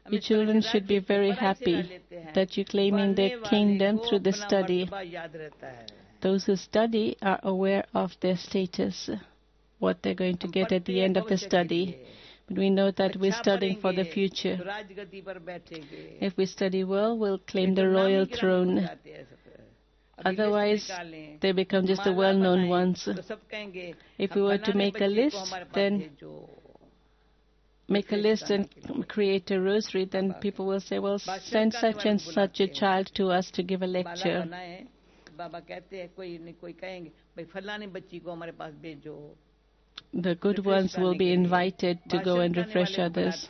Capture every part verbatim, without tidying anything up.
You children should be very happy that you're claiming the kingdom through the study. Those who study are aware of their status, what they're going to get at the end of the study. But we know that we're studying for the future. If we study well, we'll claim the royal throne. Otherwise, they become just the well-known ones. If we were to make a list, then make a list and create a rosary, then people will say, well, send such and such a child to us to give a lecture. The good ones will be invited to go and refresh others.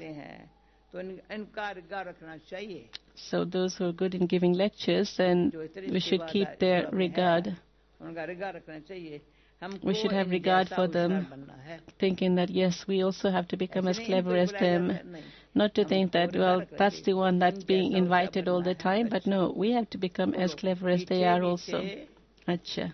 So those who are good in giving lectures, then we should keep their regard. We should have regard for them, thinking that, yes, we also have to become as clever as them. Not to think that, well, that's the one that's being invited all the time, but no, we have to become as clever as they are also. Acha.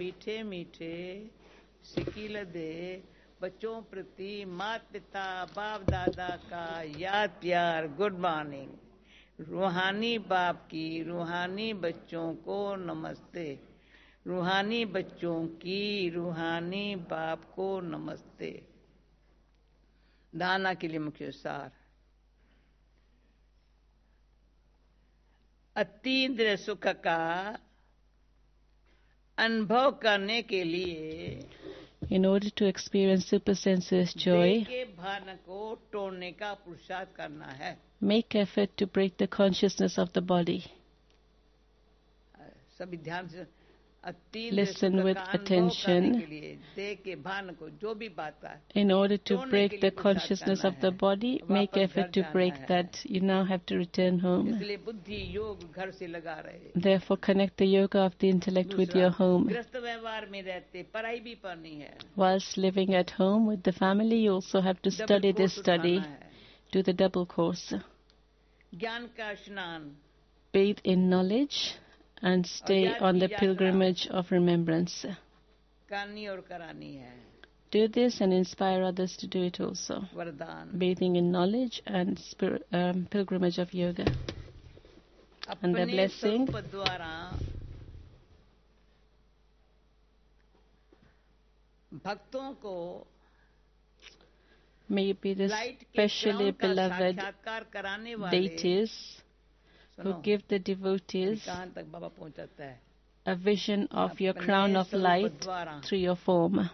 बच्चों प्रति माता पिता बाप दादा का याद प्यार good morning रूहानी बाप की रूहानी बच्चों को नमस्ते रूहानी बच्चों की रूहानी बाप को नमस्ते दाना के लिए मुख्य सार अतीन्द्रिय सुख का अनुभव करने के लिए in order to experience supersensuous joy, make effort to break the consciousness of the body. Listen with attention. In order to break the consciousness of the body, make effort to break that. You now have to return home. Therefore, connect the yoga of the intellect with your home. Whilst living at home with the family, you also have to study this study. Do the double course. Bathe in knowledge and stay on the pilgrimage of remembrance. Do this and inspire others to do it also. Bathing in knowledge and spirit, um, pilgrimage of yoga. And the blessing. May you be the specially beloved deities who give the devotees a vision of your crown of light through your form.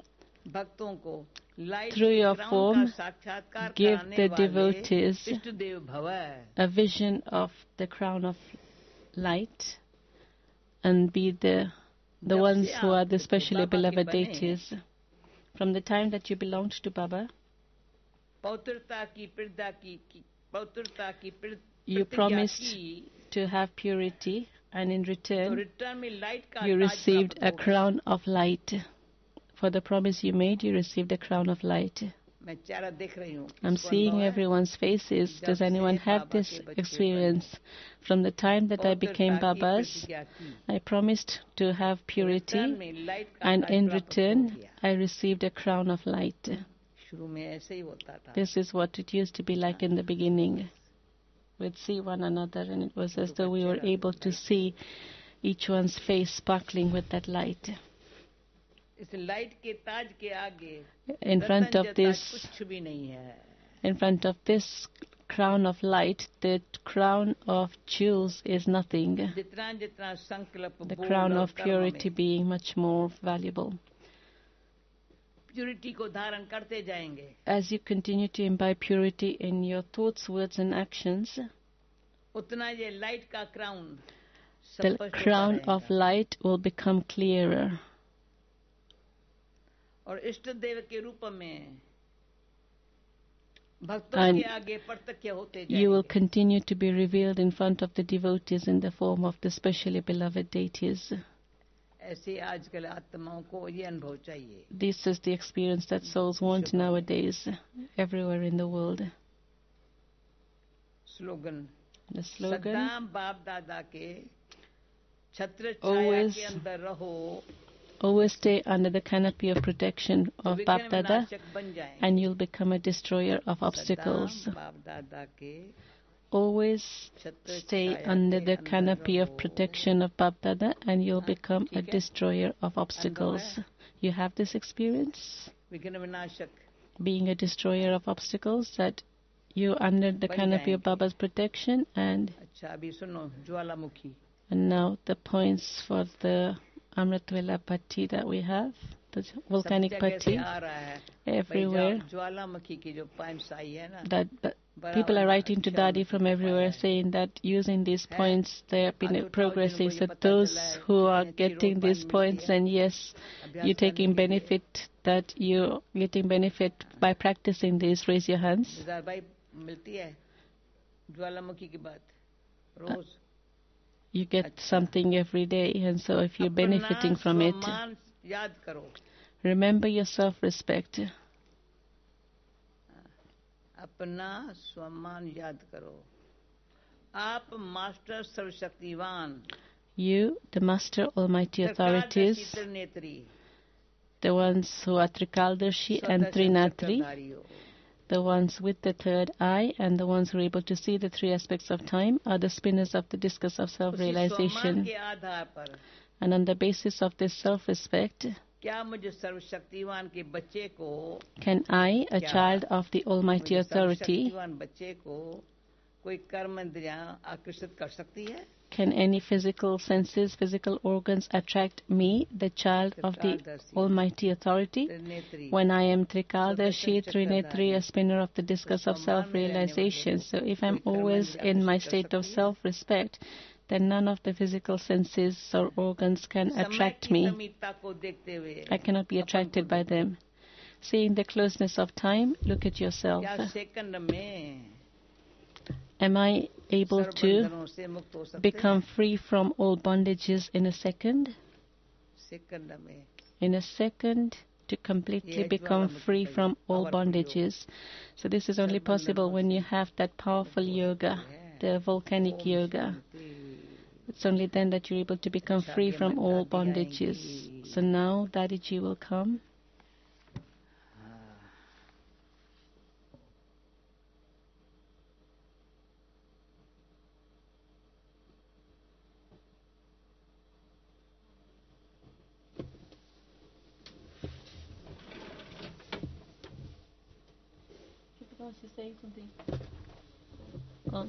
Through your form, give the devotees a vision of the crown of light and be the, the ones who are the specially beloved deities. From the time that you belonged to Baba, you promised to have purity, and in return, you received a crown of light. For the promise you made, you received a crown of light. I'm seeing everyone's faces. Does anyone have this experience? From the time that I became Baba's, I promised to have purity, and in return, I received a crown of light. This is what it used to be like in the beginning. We'd see one another, and it was as though we were able to see each one's face sparkling with that light. In front of this, in front of this crown of light, the crown of jewels is nothing. The crown of purity being much more valuable. As you continue to imbibe purity in your thoughts, words and actions, the crown of light will become clearer. And you will continue to be revealed in front of the devotees in the form of the specially beloved deities. This is the experience that souls want nowadays, everywhere in the world. Slogan. The slogan, always always stay under the canopy of protection of Bap Dada, and you'll become a destroyer of obstacles. Always stay under the canopy of protection of Bap Dada, and you'll become a destroyer of obstacles. You have this experience? Being a destroyer of obstacles, that you're under the canopy of Baba's protection, and, and now the points for the Amritwala Patti that we have, the volcanic Patti, everywhere. That, that people are writing to Dadi from everywhere saying that using these points they have been progressing. So those who are getting these points, and yes, you're taking benefit, that you're getting benefit by practicing these, raise your hands. Uh, you get something every day, and so if you're benefiting from it, remember your self-respect. अपना स्वमान याद करो. आप master सर्वशक्तिवान. You, the Master Almighty Authorities, the ones who are Trikaldarshi and Trinatri, the ones with the third eye, and the ones who are able to see the three aspects of time, are the spinners of the discus of self-realization. And on the basis of this self-respect, can I, a child of the Almighty Authority, can any physical senses, physical organs attract me, the child of the Almighty Authority, when I am Trikaldarshi, Trinetri, a spinner of the discus of self-realization? So if I'm always in my state of self-respect, then none of the physical senses or organs can attract me. I cannot be attracted by them. Seeing the closeness of time, look at yourself. Am I able to become free from all bondages in a second? In a second, to completely become free from all bondages. So this is only possible when you have that powerful yoga, the volcanic yoga. It's only then that you're able to become free from all bondages. So now Dadiji will come. She's saying something. Oh.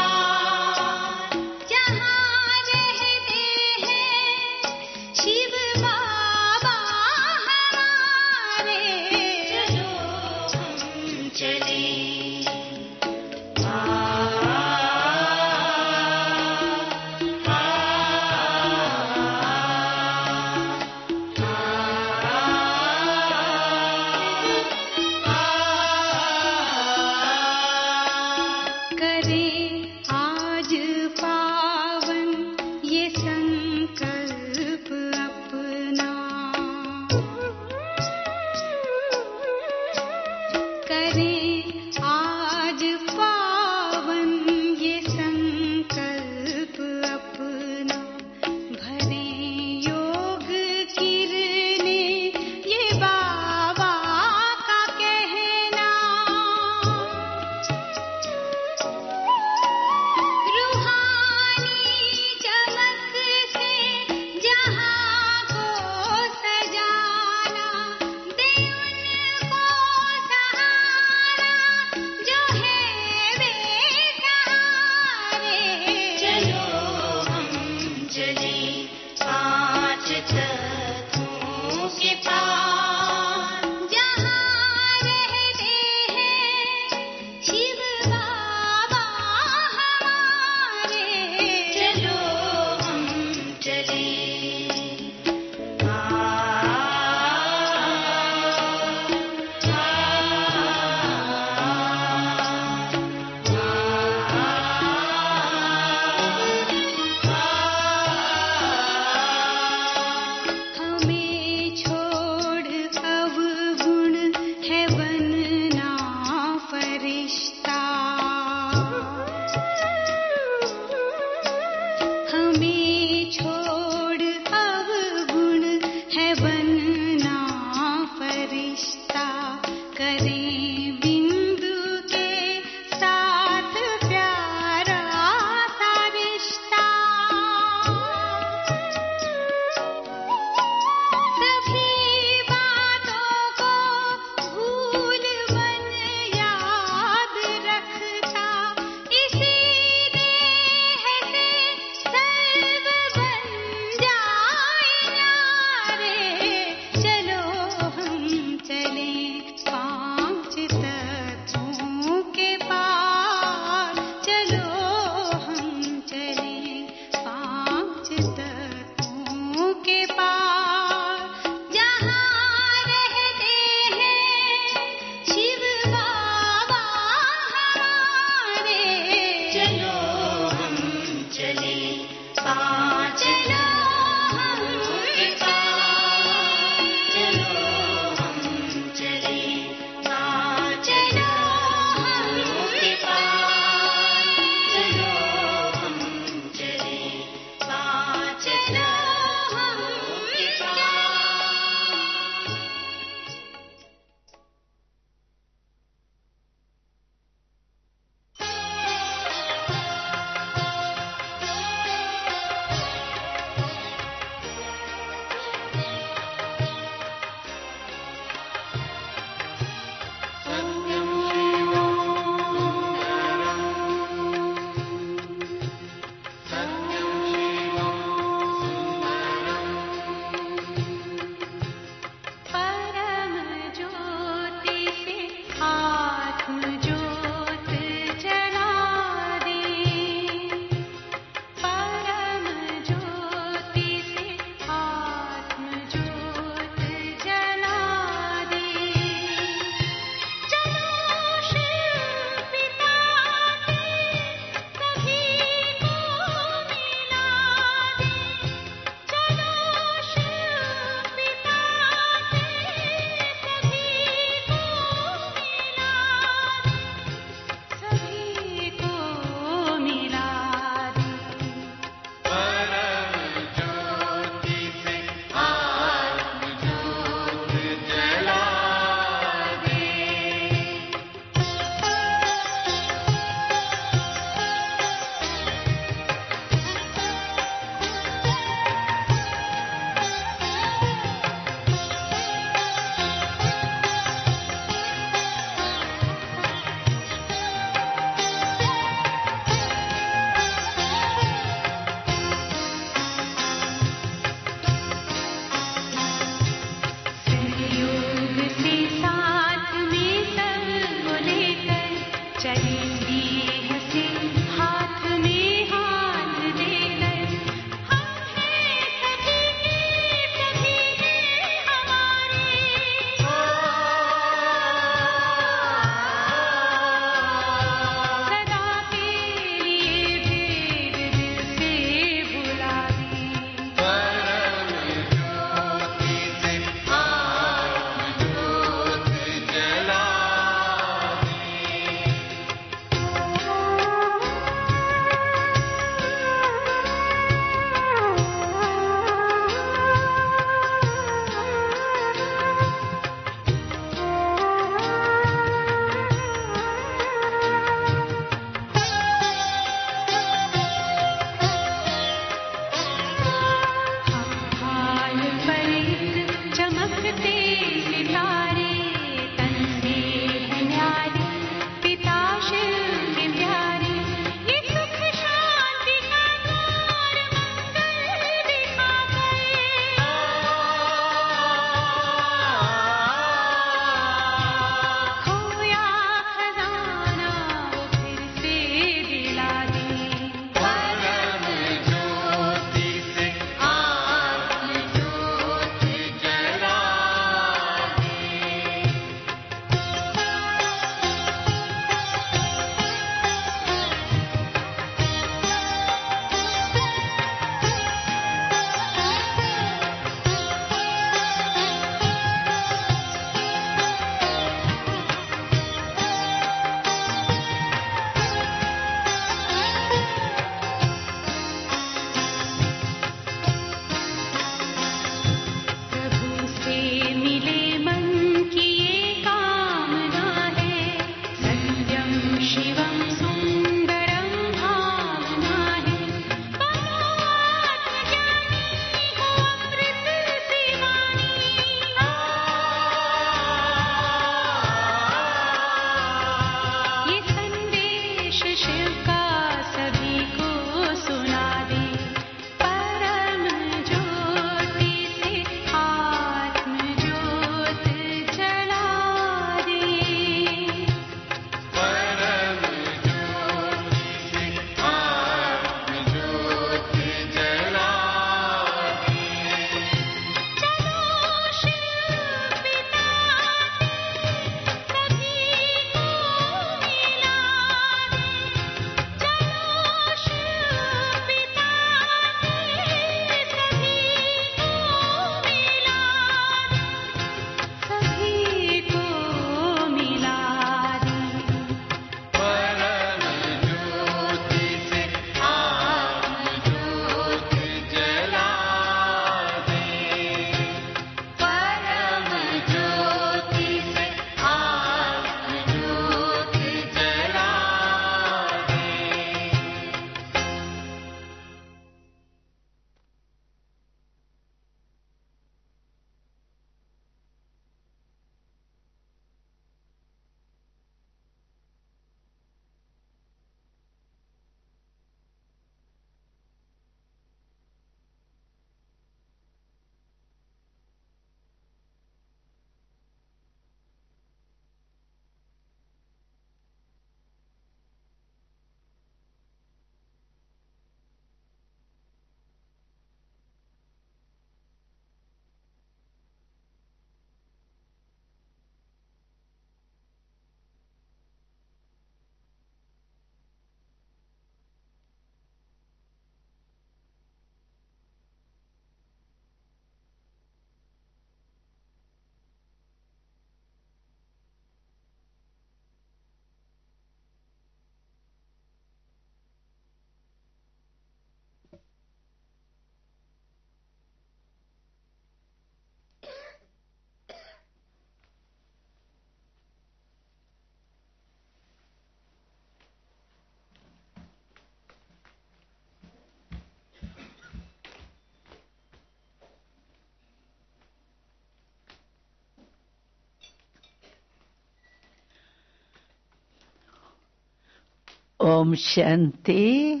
Om Shanti.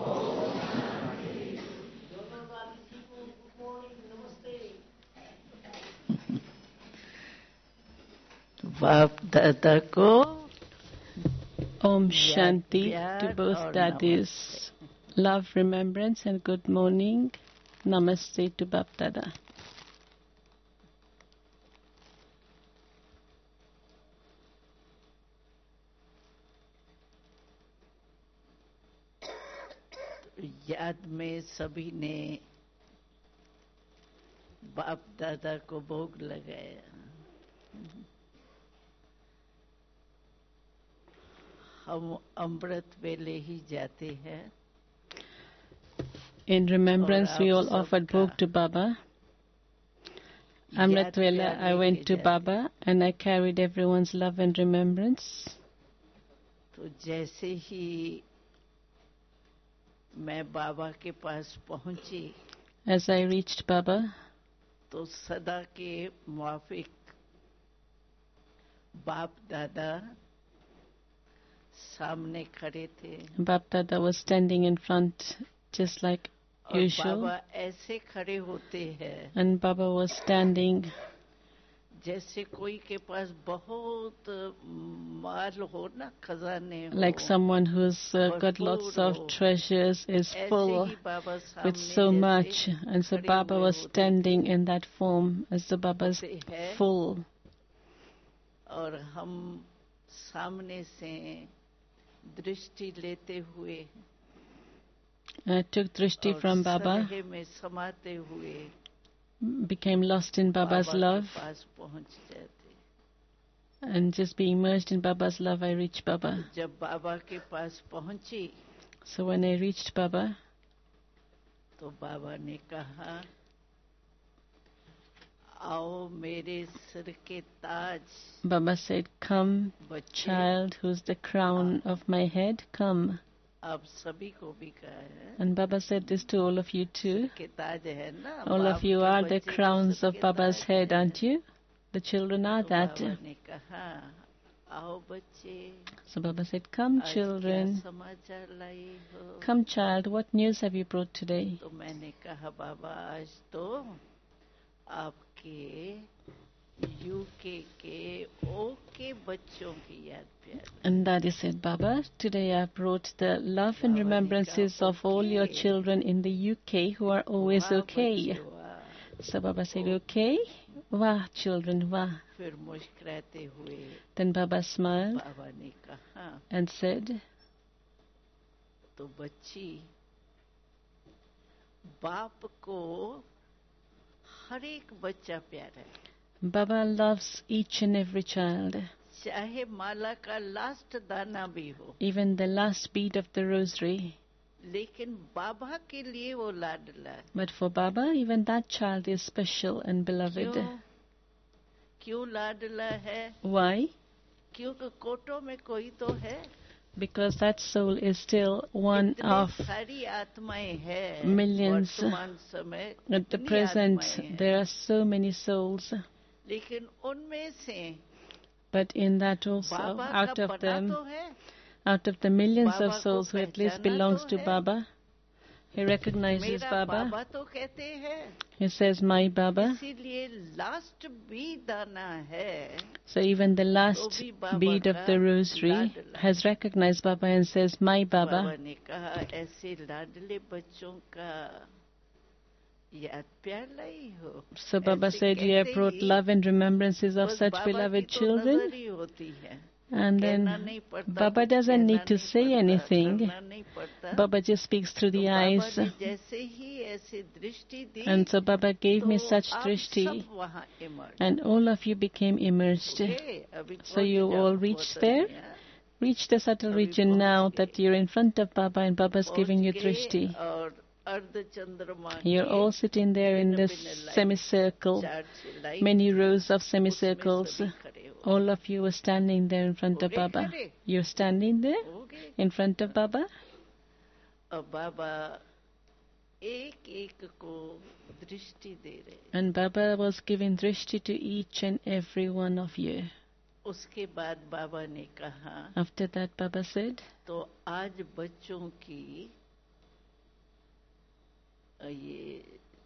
बाप दादा को Om Shanti to both daddies. Love, remembrance and good morning. Namaste to Bap Dada. याद में सभी ने बाप दादा को भोग लगाया. हम अमृत वेले ही जाते हैं. In remembrance, we all offered bhog to Baba. Amrit Vela, I went to Baba and I carried everyone's love and remembrance. तो जैसे ही मैं बाबा के पास पहुंची, as I reached Baba, तो सदा के मुआफिक बाप दादा सामने खड़े थे. Bap Dada was standing in front just like usual. बाबा ऐसे खड़े होते हैं. And Baba was standing जैसे कोई के पास बहुत माल हो ना, खजाने हो. Like someone who's uh, got lots of treasures, is full with so much. And so Baba was standing in that form as the Baba's full. और हम सामने से दृष्टि लेते हुए, I took drishti from Baba, में समाते हुए became lost in Baba's love, पास पहुंच जाते. and just being immersed in Baba's love, I reached Baba. जब बाबा के पास पहुंची, So when I reached Baba, तो बाबा ने कहा, आओ मेरे सिर के ताज. Baba said, come, child, who's the crown of my head, come. आप सभी को भी कहा है. And Baba said this to all of you too. के ताज है ना. All of you are the crowns of Baba's head, aren't you? The children are that. बाबा ने कहा, आओ बच्चे. So Baba said, come children. Come child, what news have you brought today? तो मैंने कहा, बाबा आज तो आपके यूके के ओके बच्चों की याद प्यार. And Daddy said, Baba, today I brought the love and remembrances of all your children in the U K who are always okay. So Baba said, okay. Wah, children, wah. फिर मुस्कुराते हुए Then Baba smiled बाबा ने कहा, and said, तो बच्ची, बाप को हर एक बच्चा प्यारा है. Baba loves each and every child, चाहे माला का लास्ट दाना भी हो. even the last bead of the rosary. लेकिन बाबा के लिए वो लाडला है. But for Baba, even that child is special and beloved. क्यों? क्यों लाडला है? Why? क्योंकि कोटों में कोई तो है. Because that soul is still one of सारी आत्माएं हैं. millions. वर्तमान समय At the present, there are so many souls. लेकिन उनमें से But in that also, out of them, out of the millions of souls who at least belongs to Baba, he recognizes Baba. He says, my Baba. So even the last bead of the rosary has recognized Baba and says, my Baba. So Baba said, you have brought love and remembrances of such beloved children. And then Baba doesn't need to say anything. Baba just speaks through the eyes. And so Baba gave me such drishti. And all of you became immersed. So you all reached there. Reach the subtle region now that you're in front of Baba and Baba's giving you drishti. You're all sitting there in this semicircle, many rows of semicircles. All of you were standing there in front of Baba. You're standing there in front of Baba. And Baba was giving drishti to each and every one of you. उसके बाद बाबा ने कहा, After that, Baba said, तो आज बच्चों की ये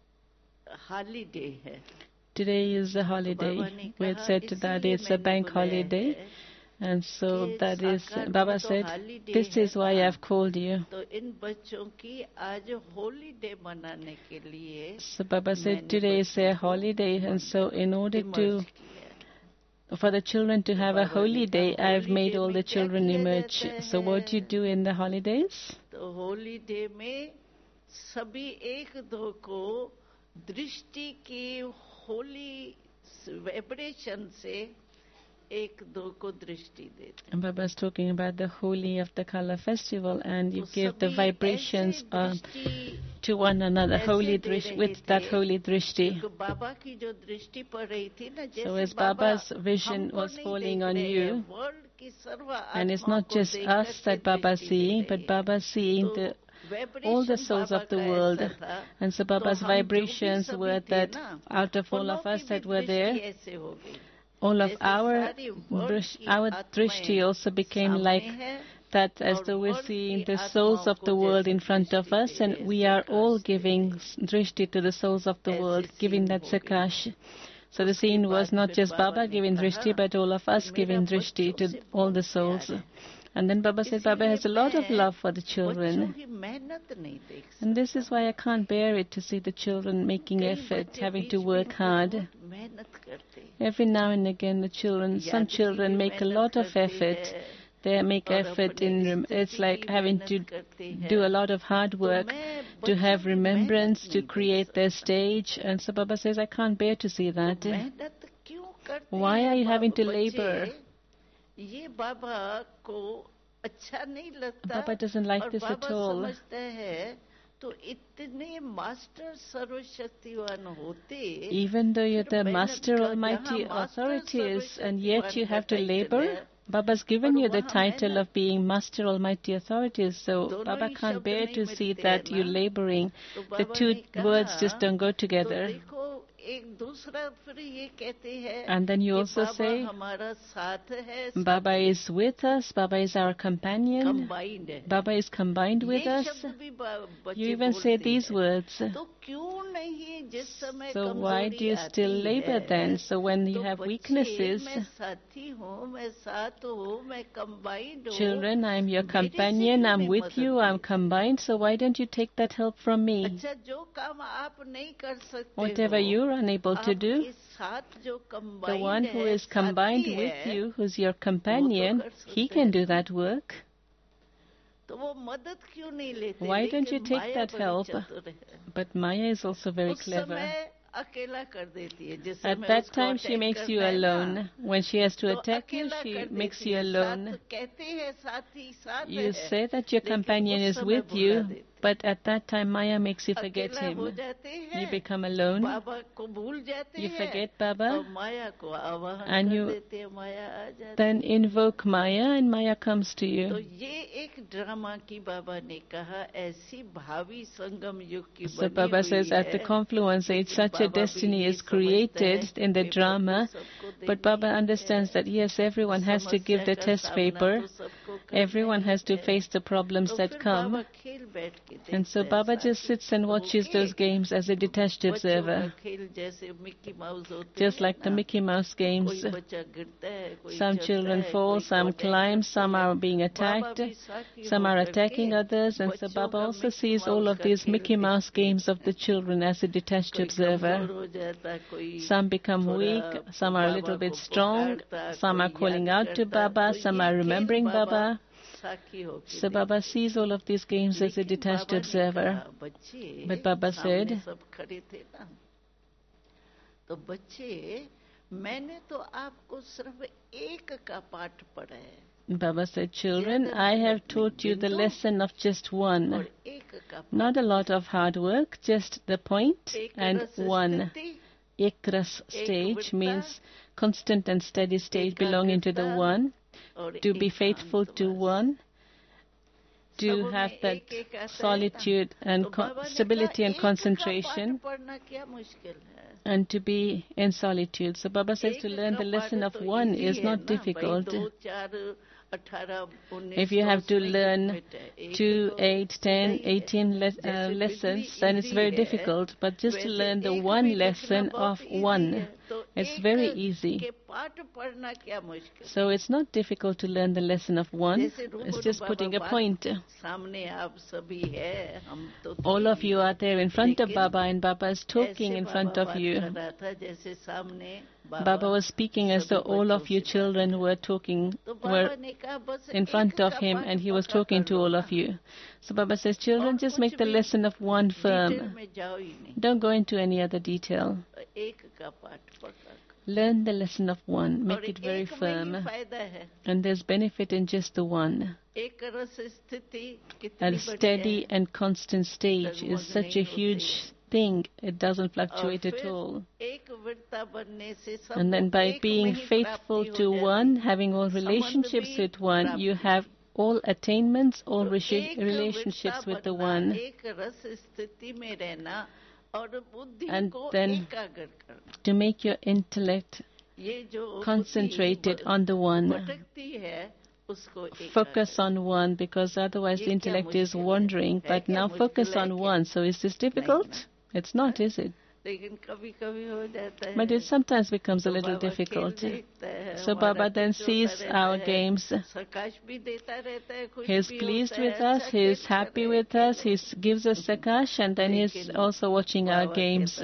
holiday है. today is a holiday. We had said that it's a bank holiday. And so that is, Baba said, this is why I've called you. तो इन बच्चों की आज हॉलीडे मनाने के लिए, So Baba said, today is a holiday, and so in order to, for the children to have a holy day, I've made all the children emerge. So what do you do in the holidays? तो holiday में सभी एक दो को दृष्टि की Holi vibration से एक दो को दृष्टि देते. And Baba is talking about the holy of the color festival, and you give the vibrations uh, to one another, holy drishti, with that holy drishti. बाबा की जो दृष्टि पड़ रही थी ना, So as Baba's vision was falling on you, and it's not just us that Baba is seeing, but Baba is seeing the all the souls of the world. And so Baba's vibrations were that out of all of us that were there, all of our our drishti also became like that, as though we're seeing the souls of the world in front of us, and we are all giving drishti to the souls of the world, giving that sakash. So the scene was not just Baba giving drishti, but all of us giving drishti to all the souls. And then Baba said, Baba has a lot of love for the children. And this is why I can't bear it to see the children making effort, having to work hard. Every now and again, the children, some children make a lot of effort. They make effort in, it's like having to do a lot of hard work to have remembrance, to create their stage. And so Baba says, I can't bear to see that. Why are you having to labor? ये बाबा को अच्छा नहीं लगता. Baba doesn't like this at all. समझता है तो इतने master सर्वशक्तिवान होते. Even though you're the master almighty authorities, and yet you have to labor. Baba's given you the title of being master almighty authorities, so Baba can't bear to see that you're laboring. The two words just don't go together. And then you also say, Baba is with us, Baba is our companion, Baba is combined with us. You even say these words. So why do you still labor then? So when you have weaknesses, children, I'm your companion, I'm with you, I'm combined, so why don't you take that help from me? Whatever you're unable to do, the one who is combined with you, who's your companion, he can do that work. Why don't you take that help? But Maya is also very clever. At that time, she makes you alone. When she has to attack you, she makes you alone. You say that your companion is with you, but at that time, Maya makes you forget him. You become alone. You forget Baba, and you then invoke Maya, and Maya comes to you. So Baba says, at the confluence age, such a destiny is created in the drama, but Baba understands that yes, everyone has to give the test paper, everyone has to face the problems that come. And so Baba just sits and watches those games as a detached observer. Just like the Mickey Mouse games. Some children fall, some climb, some are being attacked, some are attacking others, and so Baba also sees all of these Mickey Mouse games of the children as a detached observer. Some become weak, some are a little bit strong, some are calling out to Baba, some are remembering Baba. So Baba sees all of these games as a detached observer. But Baba said, Baba said, children, I have taught you the lesson of just one. Not a lot of hard work, just the point and one. Ekras stage means constant and steady state belonging to the one. To be faithful to one. to have that solitude and co- stability and concentration, and to be in solitude. So Baba says to learn the lesson of one is not difficult. If you have to learn two, eight, ten, eighteen le- uh, lessons, then it's very difficult. But just to learn the one lesson of one, it's very easy. So it's not difficult to learn the lesson of one. It's just putting a point. All of you are there in front of Baba, and Baba is talking in front of you. Baba was speaking as though all of you children were talking, were in front of him, and he was talking to all of you. So Baba says, children, just make the lesson of one firm. Don't go into any other detail. Learn the lesson of one. Make it very firm. And there's benefit in just the one. A steady and constant stage is such a huge thing. It doesn't fluctuate at all. And then by being faithful to one, having all relationships with one, you have all attainments, all relationships with the one. And then to make your intellect concentrated on the one. Focus on one, because otherwise the intellect is wandering. But now focus on one. So is this difficult? It's not, is it? But it sometimes becomes a little difficult. So Baba then sees our games. He's pleased with us, he's happy with us, he gives us sakash, and then he's also watching our games.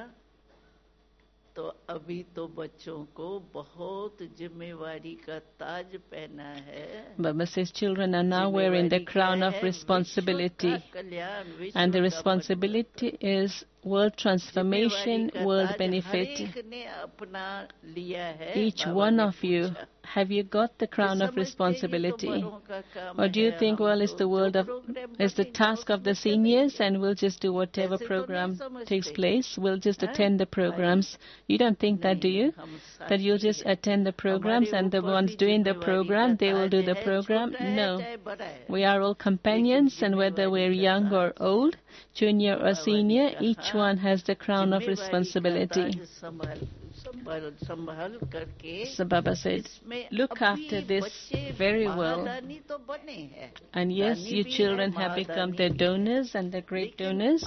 तो अभी तो बच्चों को बहुत जिम्मेवारी का ताज पहना है. Baba says children are now wearing the crown of responsibility, and the responsibility is world transformation, world benefit. Each one of you, have you got the crown of responsibility? Or do you think, well, it's the world of, it's the task of the seniors and we'll just do whatever program takes place? We'll just attend the programs. You don't think that, do you? That you'll just attend the programs and the ones doing the program, they will do the program? No. We are all companions, and whether we're young or old, junior or senior, each one has the crown of responsibility. So Baba said, look after this very well. And yes, you children have become the donors and the great donors.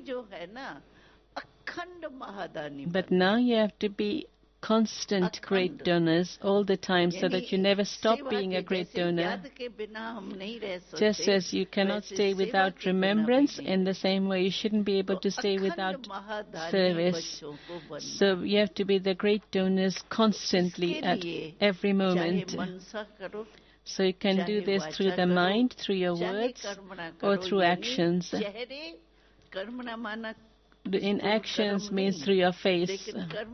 But now you have to be constant great donors all the time, so that you never stop being a great donor. Just as you cannot stay without remembrance, in the same way you shouldn't be able to stay without service. So you have to be the great donors constantly at every moment. So you can do this through the mind, through your words, or through actions. In actions means through your face.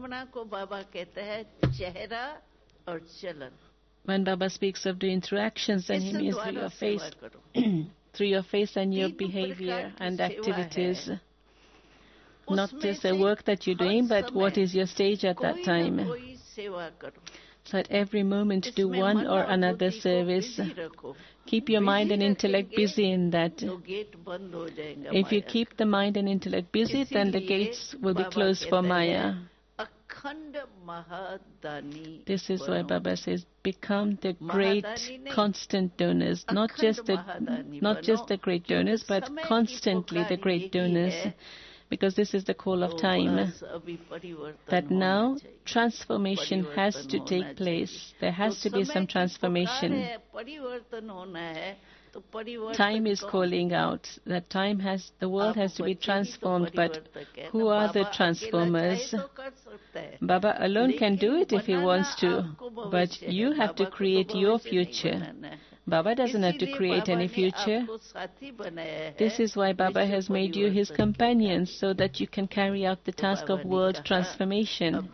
When Baba speaks of doing through actions, then he means through your face, through your face and your behavior and activities. Not just the work that you're doing, but what is your stage at that time. So at every moment do one or another service. Keep your mind and intellect busy in that. If you keep the mind and intellect busy, then the gates will be closed for Maya. This is why Baba says, become the great constant donors. Not just the, not just the great donors, but constantly the great donors. Because this is the call of time, that now transformation has to take place. There has to be some transformation. Time is calling out. That time has, the world has to be transformed, but who are the transformers? Baba alone can do it if he wants to, but you have to create your future. Baba doesn't have to create any future. This is why Baba has made you his companions, so that you can carry out the task of world transformation.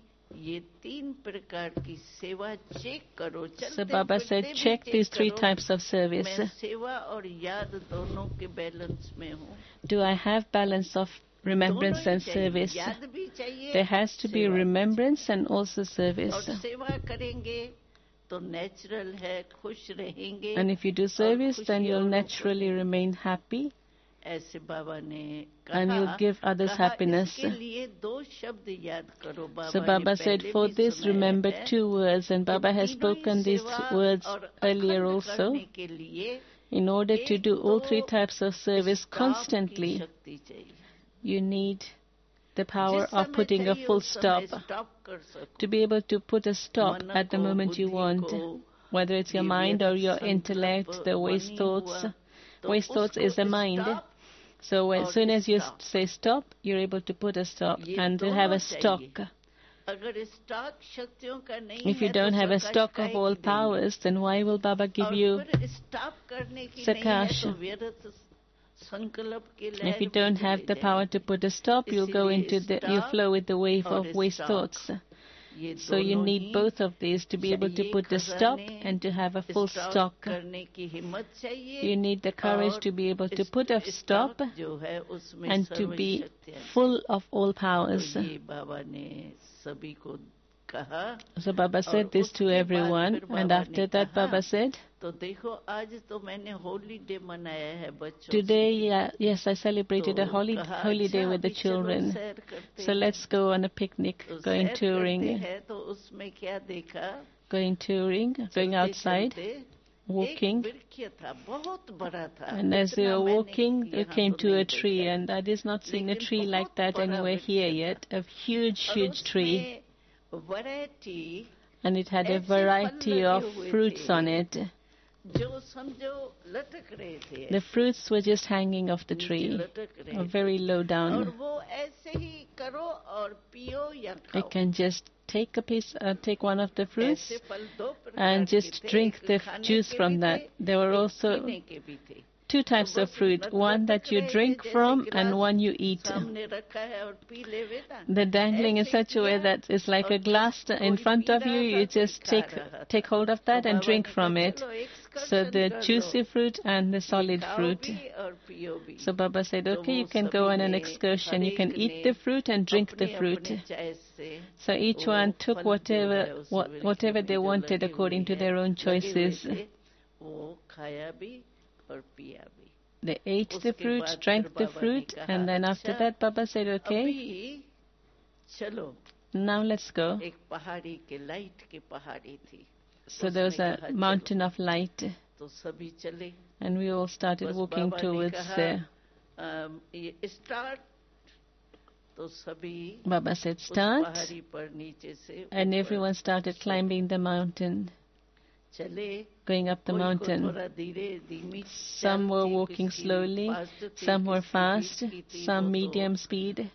So Baba said, check these three types of service. Do I have balance of remembrance and service? There has to be remembrance and also service. तो natural है, खुश रहेंगे. And if you do service, then you'll naturally remain happy. ऐसे बाबा ने कहा, and you'll give others happiness. इसके लिए दो शब्द याद करो. बाबा So Baba said, for this remember two words, and Baba has spoken these words earlier also. In order to do all three types of service constantly, you need the power of putting a full stop. To be able to put a stop at the moment you want, whether it's your mind or your intellect, the waste thoughts. Waste thoughts is the mind. So as soon as you say stop, you're able to put a stop and to have a stock. If you don't have a stock of all powers, then why will Baba give you Sakash? If you don't have the power to put a stop, you'll go into the, you flow with the wave of waste thoughts. So you need both of these to be able to put a stop and to have a full stock. You need the courage to be able to put a stop and to be full of all powers. So Baba said this to everyone, and after that Baba said, today, yeah, yes, I celebrated a holy, holy day with the children. So let's go on a picnic, going touring. Going touring, going outside, walking. And as they were walking, they came to a tree, and I did not seen a tree like that anywhere here yet. A huge, huge tree. And it had a variety of fruits on it. The fruits were just hanging off the tree, or very low down. You can just take a piece, uh, take one of the fruits and just drink the juice from that. There were also two types of fruit, one that you drink from and one you eat. They're dangling in such a way that it's like a glass in front of you. You just take take hold of that and drink from it. So the juicy fruit and the solid fruit. So Baba said, okay, you can go on an excursion. You can eat the fruit and drink the fruit. So each one took whatever what, whatever they wanted according to their own choices. They ate the fruit, drank the fruit, and then after that Baba said, okay, now let's go. So there was a mountain of light, and we all started walking towards there. Baba said, start, and everyone started climbing the mountain, going up the mountain. Some were walking slowly, some were fast, some medium speed.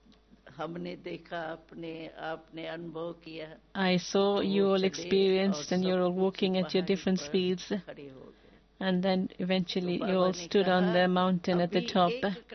I saw you all experienced, and you're all walking at your different speeds. And then eventually you all stood on the mountain at the top.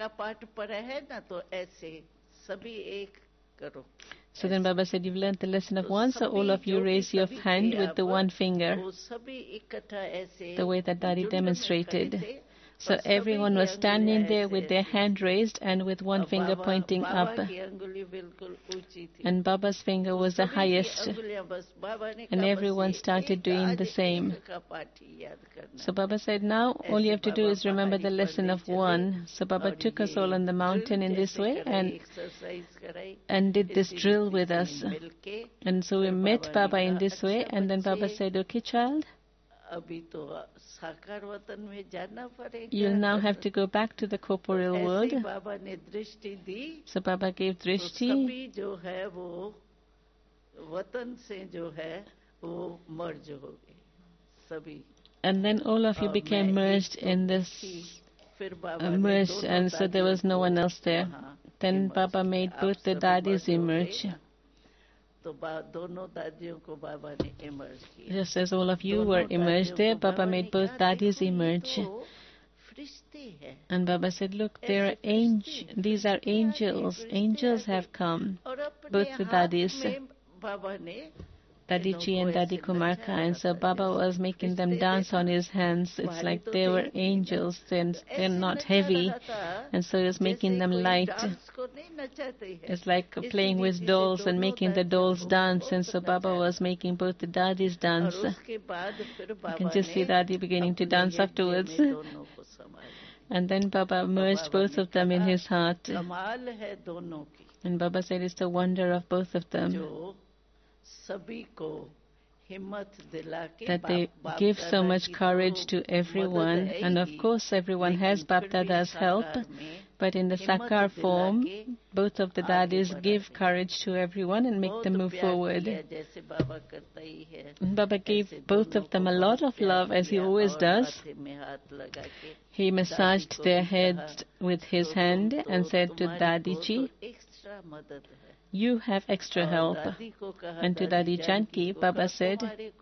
So then Baba said, you've learned the lesson of one, so all of you raise your hand with the one finger, the way that Daddy demonstrated. So everyone was standing there with their hand raised and with one finger pointing up. And Baba's finger was the highest. And everyone started doing the same. So Baba said, now all you have to do is remember the lesson of one. So Baba took us all on the mountain in this way and, and did this drill with us. And so we met Baba in this way, and then Baba said, okay, child, you now have to go back to the corporeal world. So Baba gave drishti. And then all of you became merged in this, uh, merged, and so there was no one else there. Then Baba made both the daddies emerge. Just as all of you were emerged there, Baba made both daddies emerge. And Baba said, look, there are angels. These are angels. Angels have come. Both the daddies. Dadiji and Dadi Kumarka, and so Baba was making them dance on his hands. It's like they were angels, and they're not heavy, and so he was making them light. It's like playing with dolls and making the dolls dance, and so Baba was making both the Dadis dance. You can just see Dadi beginning to dance afterwards. And then Baba merged both of them in his heart. And Baba said it's the wonder of both of them, that they give so much courage to everyone. And of course everyone has Bap Dada's help, but in the Sakar form, both of the Dadis give courage to everyone and make them move forward. And Baba gave both of them a lot of love, as he always does. He massaged their heads with his hand and said to Dadiji, "You have extra help." And to Dadi Janki, Baba said,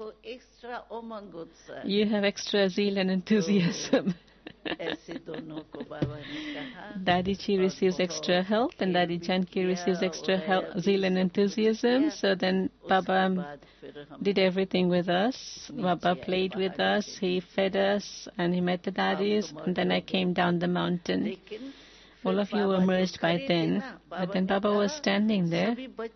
"You have extra zeal and enthusiasm." Dadiji receives extra help and Dadi Janki receives extra help, zeal and enthusiasm. So then Baba did everything with us. Baba played with us, he fed us, and he met the Dadis, and then I came down the mountain. All of you were merged by then, but then Baba was standing there.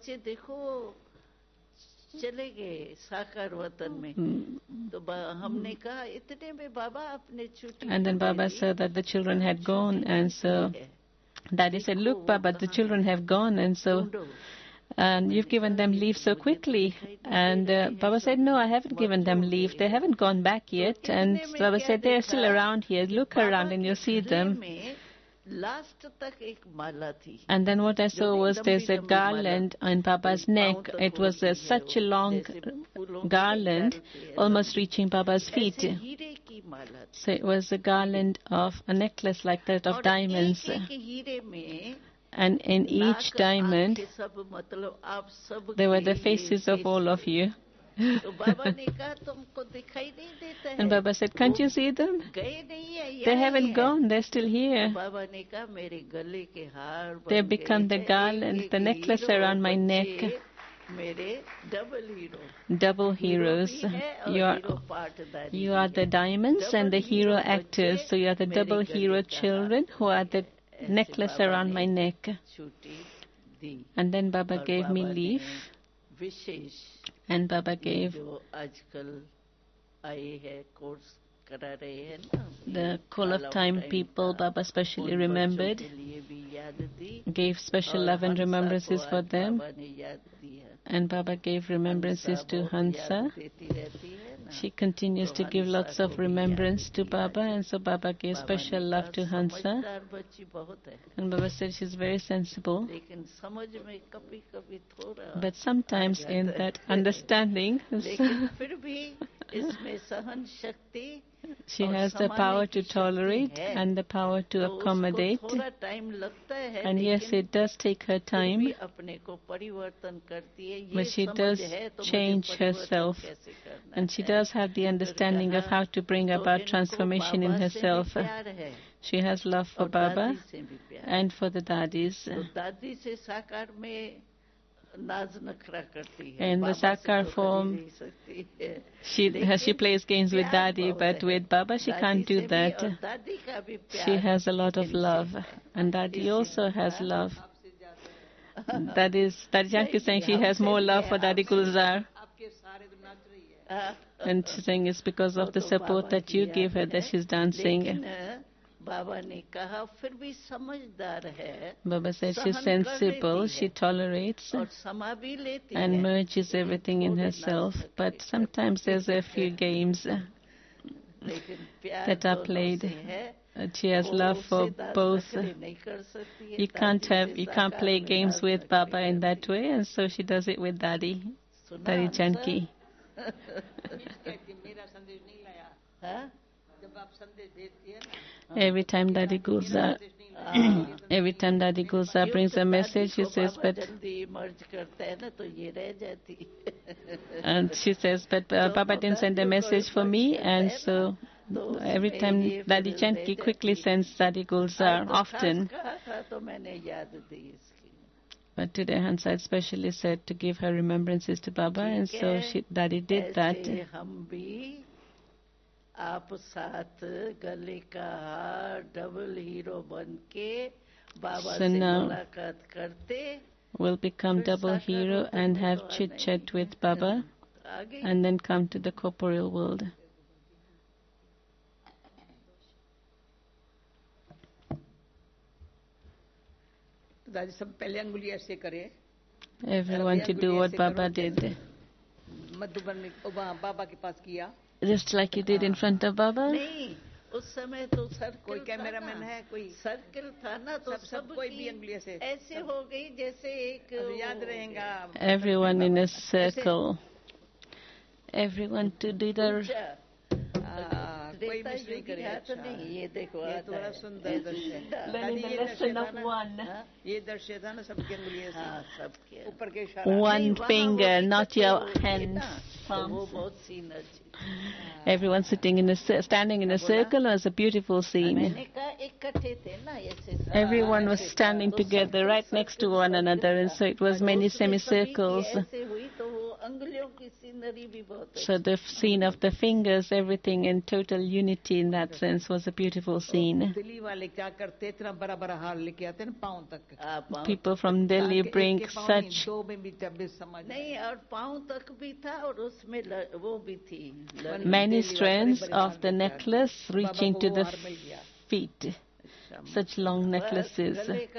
And then Baba said that the children had gone, and so Daddy said, "Look, Baba, the children have gone, and so and you've given them leave so quickly." And uh, Baba said, "No, I haven't given them leave. They haven't gone back yet." And Baba said, "They're still around here. Look around and you'll see them." And then what I saw was there's a garland on Baba's neck. It was a, such a long garland, almost reaching Baba's feet. So it was a garland of a necklace like that of diamonds. And in each diamond, there were the faces of all of you. And Baba said, "Can't you see them? They haven't gone, they're still here. They've become the garland, the necklace around my neck. Double heroes. You are, you are the diamonds and the hero actors. So you are the double hero children who are the necklace around my neck." And then Baba gave me leave. And Baba gave the Call of Time people, Baba specially remembered, gave special love and remembrances for them. And Baba gave remembrances to Hansa. She continues to give lots of remembrance to Baba, and so Baba gave special love to Hansa. And Baba said she's very sensible. But sometimes in that understanding, she has the power to tolerate and the power to accommodate. And yes, it does take her time, but she does change herself. And she does have the understanding of how to bring about transformation in herself. She has love for Baba and for the Dadis. In the Sakar form, she, she plays games with Dadi, but with Baba she can't do that. She has a lot of love, and Dadi also has love. That is, Dadi Janki is saying she has more love for Dadi Gulzar. And she's saying it's because of the support that you give her that she's dancing. Baba said she's sensible, she tolerates and merges everything in herself, but sometimes there's a few games that are played. She has love for both. You can't have, you can't play games with Baba in that way, and so she does it with Dadi, Dadi Janki. Every time Dadi Gulzar, every time Dadi Gulzar brings a message, she says, but and she says, but uh, Baba didn't send a message for me, and so every time Dadi Janki quickly sends Dadi Gulzar, often. But today Hansa specially said to give her remembrances to Baba, and so she, Daddy did that. हम भी आप साथ गले का हार double hero बन के बाबा से मुलाकात करते. We'll become double hero and have chit chat with Baba, and then come to the corporeal world. Everyone to do what Baba did. Just like you did in front of Baba? उस समय तो circle cameraman है कोई circle था ना तो सब कोई भी अंगुलियों से ऐसे हो गई जैसे एक याद रहेगा. Everyone in a circle. Everyone to do the कोई मिस नहीं करेगा. नहीं ये देखो ये थोड़ा सुंदर दृश्य. Learning the lesson of one. ये दृश्य था ना सबके अंगुलियों से. हाँ सबके ऊपर के इशारा. One finger, not your hands. वो बहुत सीनर. Everyone sitting in a standing in a circle was a beautiful scene. Everyone was standing together right next to one another, and so it was many semicircles. So the scene of the fingers, everything in total unity in that sense, was a beautiful scene. People from Delhi bring such many strands of the necklace reaching to the feet. Such long necklaces.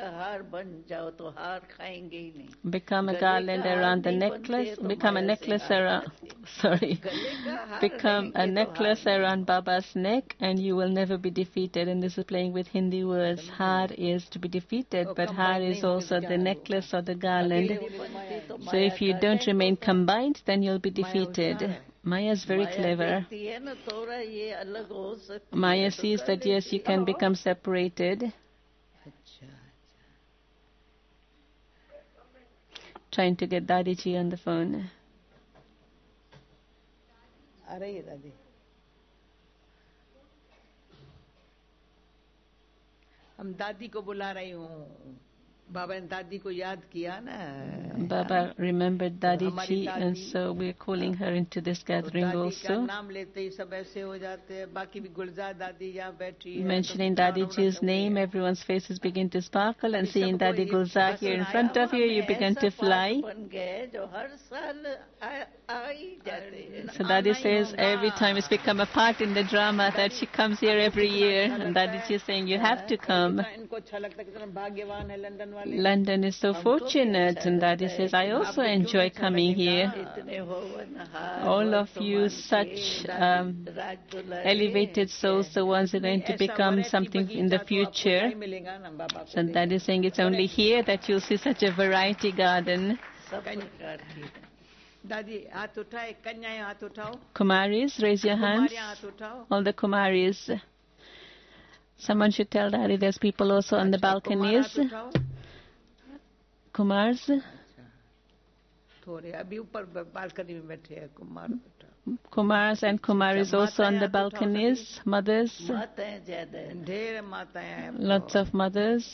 Become a garland around the necklace. Become a necklace around. Sorry. Become a necklace around Baba's neck, and you will never be defeated. And this is playing with Hindi words. Har is to be defeated, but har is also the necklace or the garland. So if you don't remain combined, then you'll be defeated. Maya is very clever. Maya sees that yes, you can become separated. Trying to get Dadi Ji on the phone. हम दादी को बुला रही हूँ. Baba and Dadi ko yaad kiya na. Baba remembered Dadi Ji, and so we're calling her into this gathering also. Mentioning Dadi Ji's name, everyone's faces begin to sparkle, and seeing Dadi Gulzar here in front of you, you begin to fly. So Dadi says every time it's become a part in the drama that she comes here every year, and Dadi Ji is saying you have to come. London is so fortunate, and Daddy says, I also enjoy coming here. All of you such um, elevated souls, the ones who are going to become something in the future. So Daddy is saying it's only here that you'll see such a variety garden. Kumaris, raise your hands. All the Kumaris. Someone should tell Daddy there's people also on the balconies. Kumars. Kumars and Kumaris also on the balconies. Mothers. Lots of mothers.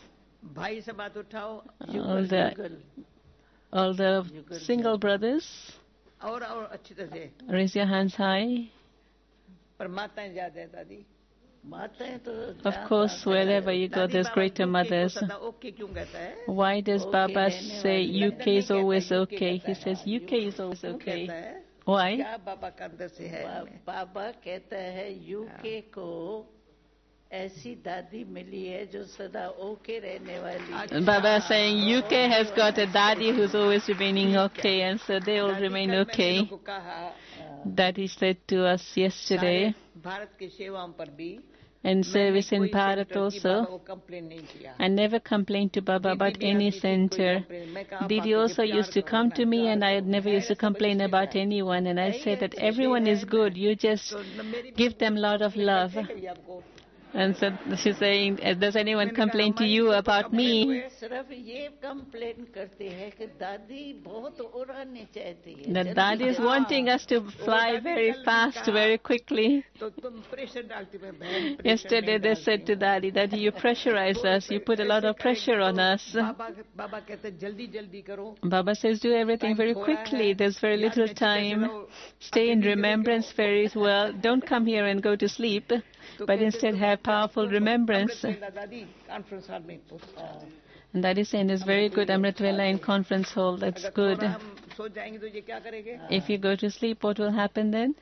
All the, all the single brothers. Raise your hands high. Of course, wherever you go, there's greater mothers. Why does Baba say U K is always okay? He says U K is always okay. Why? Baba कहता है U K को ऐसी दादी मिली है जो सदा okay रहने वाली. Baba is saying U K has got a daddy who's always remaining okay, and so they all remain okay. That he said to us yesterday. And service in Bharat also. I never complained to Baba about any center. Didi also used to come to me, and I never used to complain about anyone. And I said that everyone is good. You just give them a lot of love. And so she's saying, does anyone complain to you about me? सिर्फ ये complain करते हैं कि दादी बहुत उड़ाने चाहती है. That Daddy is wanting us to fly very fast, very quickly. Yesterday they said to Daddy that you pressurize us, you put a lot of pressure on us. Baba says, do everything very quickly, there's very little time. Stay in remembrance very well. Don't come here and go to sleep, but instead have powerful remembrance. And Daddy is saying, it's very good, Amrit Vela in conference hall, that's good. If you go to sleep, what will happen then?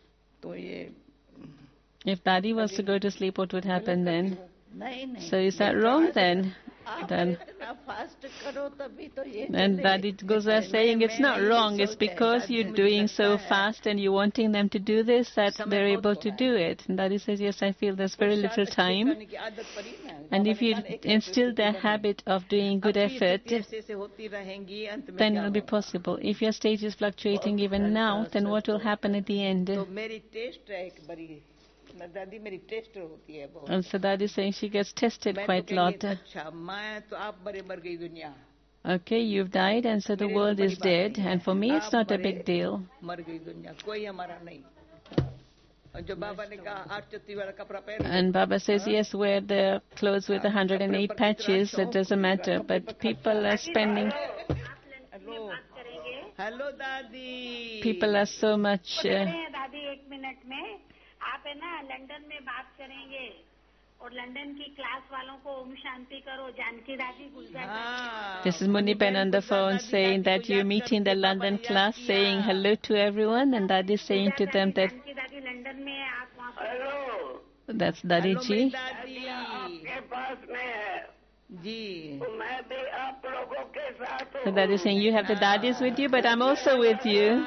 If Daddy was to go to sleep, what would happen then? So is that wrong then? Then and Daddy goes there saying it's not wrong, it's because you're doing so fast and you're wanting them to do this that they're able to do it. And Daddy says, yes, I feel there's very little time. And if you instill the habit of doing good effort, then it will be possible. If your stage is fluctuating even now, then what will happen at the end? And so Daddy is saying she gets tested quite a lot. Okay, you've died, and so the world is dead, and for me it's not a big deal. And Baba says, yes, wear the clothes with one hundred eight patches, it doesn't matter, but people are spending... Hello, Daddy. People are so much... Uh, आप है ना London में बात करेंगे और London की class वालों को ओम शांति करो जानकी दादी गुलजार. This is Muniben on the phone saying that you're meeting the London class, saying hello to everyone, and Daddy is saying to them that that's Daddy ji. So Daddy is saying you have the Daddies with you, but I'm also with you.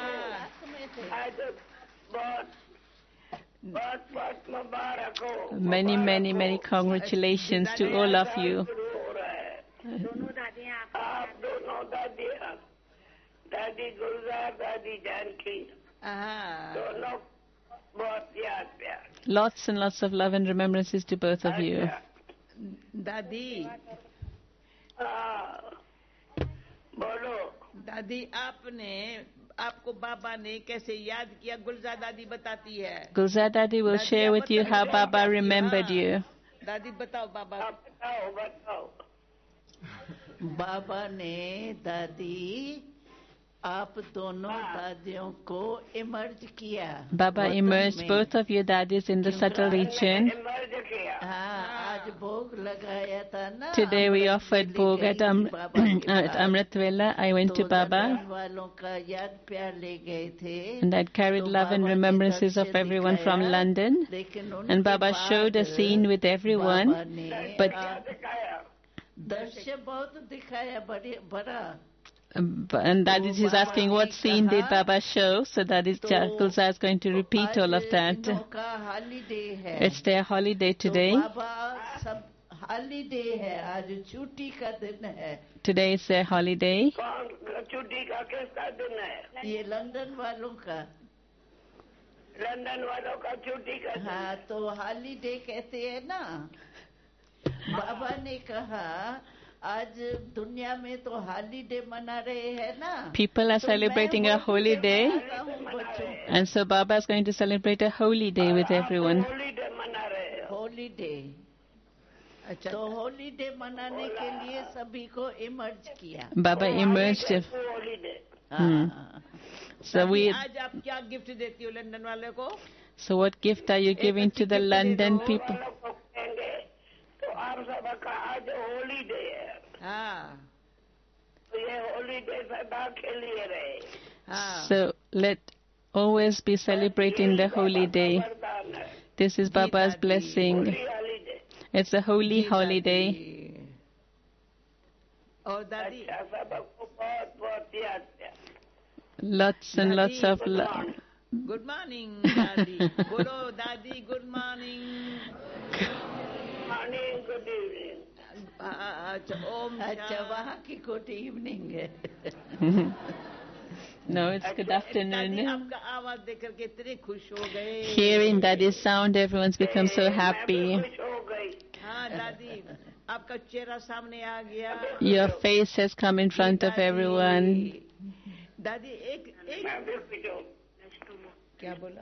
Many, many, many congratulations to all of you. Lots and lots of love and remembrances to both of you. Daddy. Daddy, आपने आपको बाबा ने कैसे याद किया गुलजार दादी बताती है. Gulzar Dadi will share with you how Baba remembered you. दादी बताओ बाबा. बताओ बताओ. बाबा ने दादी आप दोनों दादियों को emerge किया. Baba emerged both of you daddies in the subtle region. Today we offered Bhog at, um, at Amrit Vela. I went to Baba and I carried love and remembrances of everyone from London. And Baba showed a scene with everyone. But and that is he's asking what scene did Baba show, so that is Gulzar is going to repeat all of that. It's their holiday today. Today is their holiday. बाबा ने कहा आज दुनिया में तो holiday मना रहे हैं ना. People are celebrating a holy day, and so Baba is going to celebrate a holy day with everyone. Holy day. तो होली डे मनाने के लिए सभी को इमर्ज किया. Baba emerged. Hmm. So we. आज आप क्या गिफ्ट देती हो लंदन वाले को? So what gift are you giving to the London people? आप सबका आज हॉलीडे है. हाँ. तो ये हॉलीडे सदा के लिए रहे. हाँ. So let always be celebrating the holy day. This is Baba's blessing. It's a holy holiday. और दादी. Lots and lots of love. Good morning, Daddy. Bolo, Daddy, good morning. Morning, good evening. अच्छा वहाँ की good evening है. No, it's good afternoon. आपका आवाज देख करके इतने खुश हो गए. Hearing Daddy's sound, everyone's become so happy. हाँ दादी, आपका चेहरा सामने आ गया. Your face has come in front of everyone. दादी एक एक क्या बोला?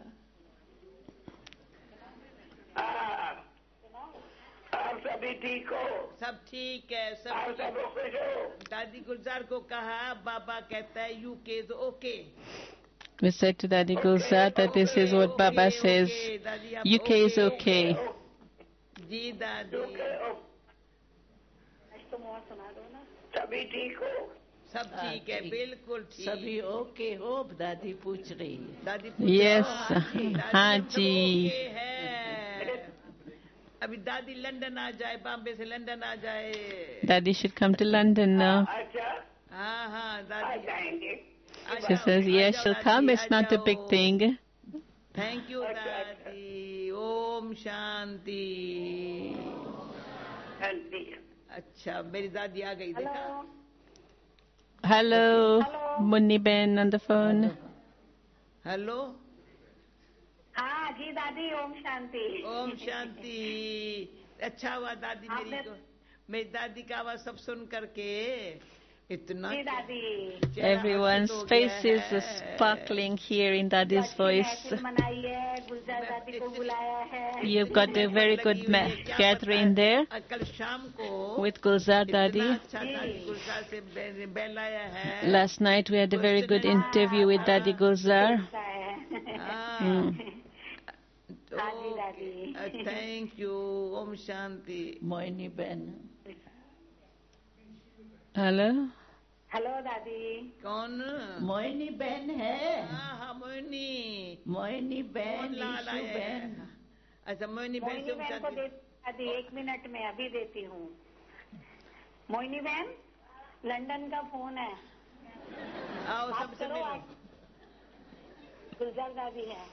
आप सभी ठीक हो? सब ठीक है, सब सब खुश हो? दादी गुलजार को कहा, बाबा कहता है U K is okay. We said to Daddy Gulzar that this is what Baba says. U K is okay. जी दादी. सभी ठीक हो? सब ठीक है, बिल्कुल ठीक. सभी ओके हो? दादी पूछ रही है. दादी Yes, हाँ जी. अभी दादी लंदन आ जाए, बॉम्बे से लंदन आ जाए. Daddy should come to London now. अच्छा. हाँ हाँ दादी. जाएंगे. She says, yes, she'll come. It's not a big thing. Thank you, दादी. ओम शांति. अच्छा, मेरी दादी आ गई, देखा. Hello, Munni Ben on the phone. Hello. हाँ जी दादी, ओम शांति. ओम शांति. अच्छा हुआ दादी मेरी को, मेरी दादी का आवाज सब सुन करके इतना. जी दादी. Everyone's faces are sparkling here in Daddy's voice. मनाई है, गुलजार दादी को बुलाया है. You've got a very good ma- gathering there कल शाम को with Gulzar Daddy. अच्छा दादी गुलजार से बे- बेल आया है. Last night we had a very good interview with Daddy Gulzar. हाँ. Thank you. ओम शांति. मोहिनी बहन. Hello. हेलो दादी. कौन? मोहिनी बहन है. हाँ हाँ मोहिनी. मोहिनी बहन. लाल ईशू बहन. अच्छा मोहिनी बहन मोहिनी से बहन को दे दादी, एक मिनट में अभी देती हूँ. मोहिनी बहन, लंदन का फोन है. आओ बात सबसे करो मिलो. आप. गुलजार दादी है.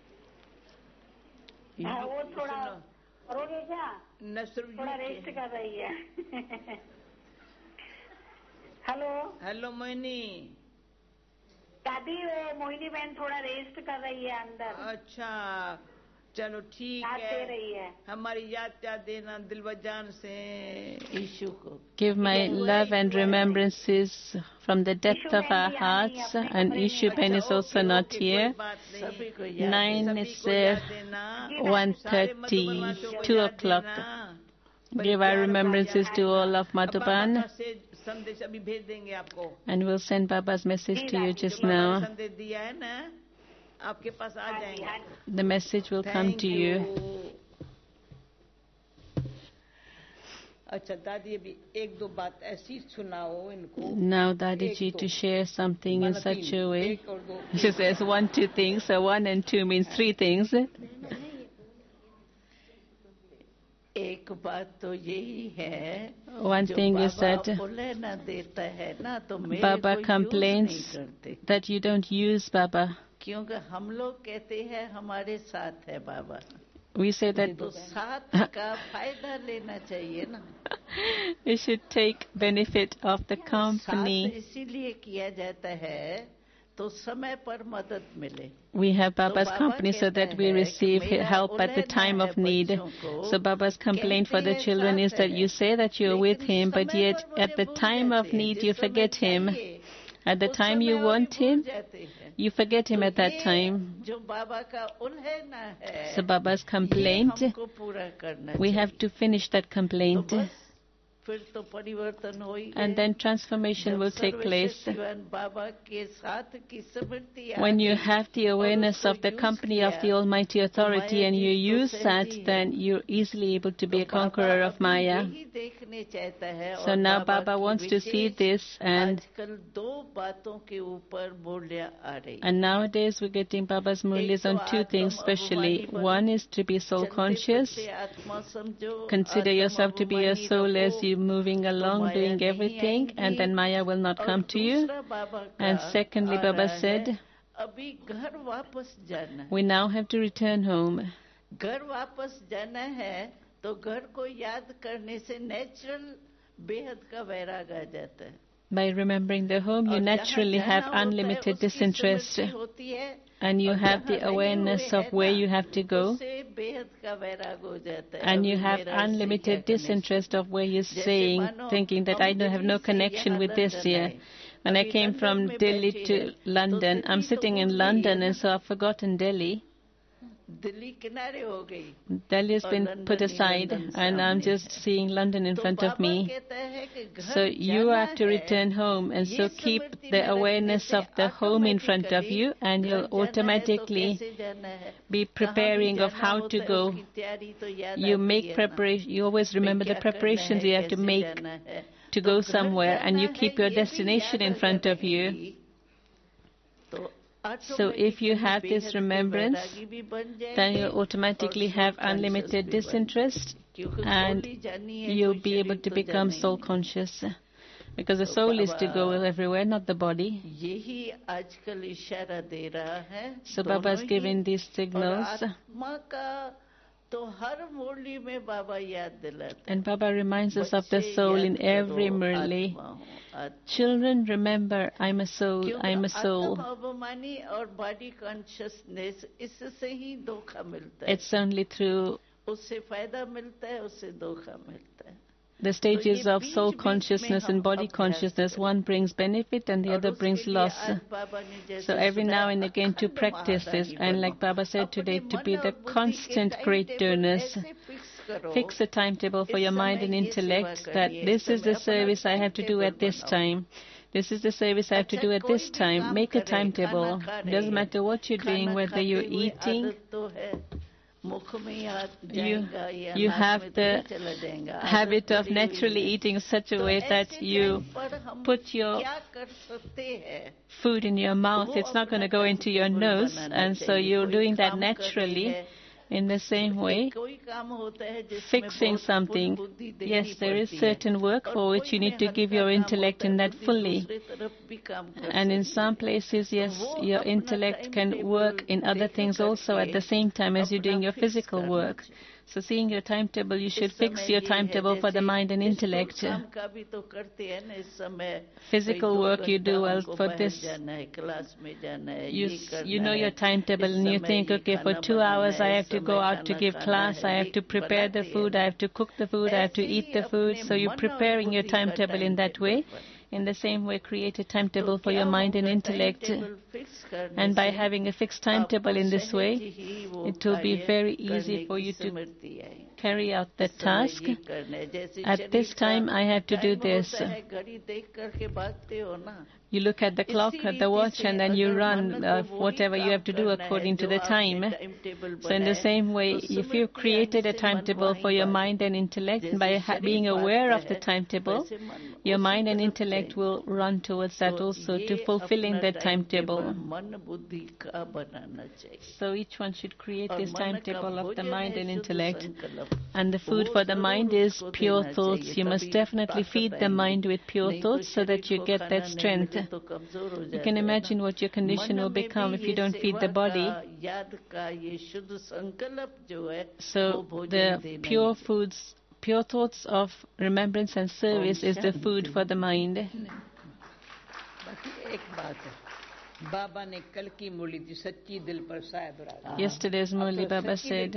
हाँ, वो थोड़ा करोगे क्या? नसर थोड़ा रेस्ट कर रही है. हेलो. हेलो मोहिनी. दादी, वो मोहिनी बहन थोड़ा रेस्ट कर रही है अंदर. अच्छा चलो ठीक याद है. दे रही है. हमारी याद क्या देना दिलवजान से. ईशू को Give my love and remembrances from the depth of our hearts. And Ishu Ben is also not here. सभी को याद. Nine is uh, one thirty, two o'clock. Give our remembrances to all of Madhuban. संदेश अभी भेज देंगे आपको. And we'll send Baba's message to you just now. संदेश दिया है ना, आपके पास आ जाएंगे. The message will come to you. अच्छा दादी, अभी एक दो बात ऐसी सुनाओ इनको. Now Dadi Ji to share something in such a way. She says one, two things. So one and two means three things. एक बात तो यही है. One thing is that Baba complains that you don't use Baba. क्योंकि हम लोग कहते हैं हमारे साथ है बाबा. We say that तो साथ का फायदा लेना चाहिए ना. You should take benefit of the company. साथ इसीलिए किया जाता है तो समय पर मदद मिले. We have Baba's company so that we receive help at the time of need. So Baba's complaint for the children is that you say that you're with him, but yet at the time of need you forget him. At the time you want him, you forget him at that time. So Baba's complaint, we have to finish that complaint. And then transformation will take place. When you have the awareness of the company of the Almighty Authority and you use that, then you're easily able to be a conqueror of Maya. So now Baba wants to see this, and and nowadays we're getting Baba's murlis on two things especially. One is to be soul conscious. Consider yourself to be a soul as you moving along, doing everything, and then Maya will not come to you. And secondly, Baba said, we now have to return home. By remembering the home, you naturally have unlimited disinterest, and you have the awareness of where you have to go. and you have unlimited disinterest of where you're staying, thinking that I don't have no connection with this here. When I came from Delhi to London, I'm sitting in London, and so I've forgotten Delhi. Delhi has been put aside, and I'm just seeing London in front of me. So you have to return home, and so keep the awareness of the home in front of you, and you'll automatically be preparing of how to go. You make preparation. You always remember the preparations you have to make to go somewhere, and you keep your destination in front of you. So if you have this remembrance, then you'll automatically have unlimited disinterest, and you'll be able to become soul conscious. Because the soul is to go everywhere, not the body. So Baba is giving these signals. And Baba reminds us of the soul in every Murli. Children, remember, I'm a soul, I'm a soul. It's only through the stages of soul consciousness and body consciousness, one brings benefit and the other brings loss. So every now and again to practice this, and like Baba said today, to be the constant great donors. Fix a timetable for your mind and intellect that this is the service I have to do at this time. This is the service I have to do at this time. Make a timetable. It doesn't matter what you're doing, whether you're eating. You, you have the habit of naturally eating in such a way that you put your food in your mouth. It's not going to go into your nose, and so you're doing that naturally. In the same way, fixing something, yes, there is certain work for which you need to give your intellect in that fully. And in some places, yes, your intellect can work in other things also at the same time as you're doing your physical work. So seeing your timetable, you should fix your timetable for the mind and intellect. Physical work you do, well, for this, you, you know your timetable and you think, okay, for two hours I have to go out to give class, I have to prepare the food, I have to cook the food, I have to eat the food. So you're preparing your timetable in that way. In the same way, create a timetable for your mind and intellect. And by having a fixed timetable in this way, it will be very easy for you to carry out the task. At this time, I have to do this. You look at the clock, at the watch, and then you run uh, whatever you have to do according to the time. So in the same way, if you created a timetable for your mind and intellect, by ha being aware of the timetable, your mind and intellect will run towards that also, to fulfilling that timetable. So each one should create this timetable of the mind and intellect. And the food for the mind is pure thoughts. You must definitely feed the mind with pure thoughts so that you get that strength. You can imagine what your condition will become if you don't feed the body. So the pure foods, pure thoughts of remembrance and service is the food for the mind. Yesterday's Murli Baba said,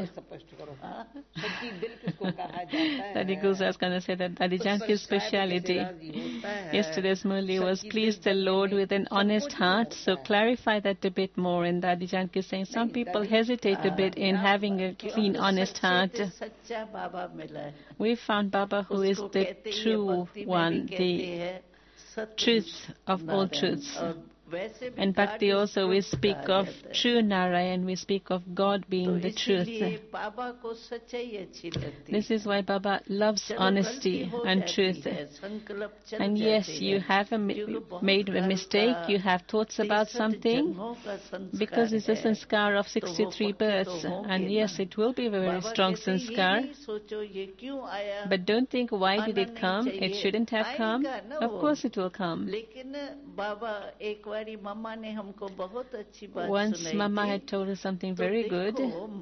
Daddy Gulzar was going to say that Daddy Janki's speciality. Yesterday's Murli was, please the Lord with an honest heart. So clarify that a bit more. And Daddy Janki is saying some people hesitate a bit in having a clean, honest heart. We found Baba who is the true one, the truth of all truths. In Bhakti also we speak of true Narayan, we speak of God being the truth. This is why Baba loves honesty and truth. And yes, you have a made a mistake, you have thoughts about something, because it's a sanskar of sixty-three births. And yes, it will be a very strong sanskar. But don't think, why did it come? It shouldn't have come. Of course it will come. Once Mama had told us something very good.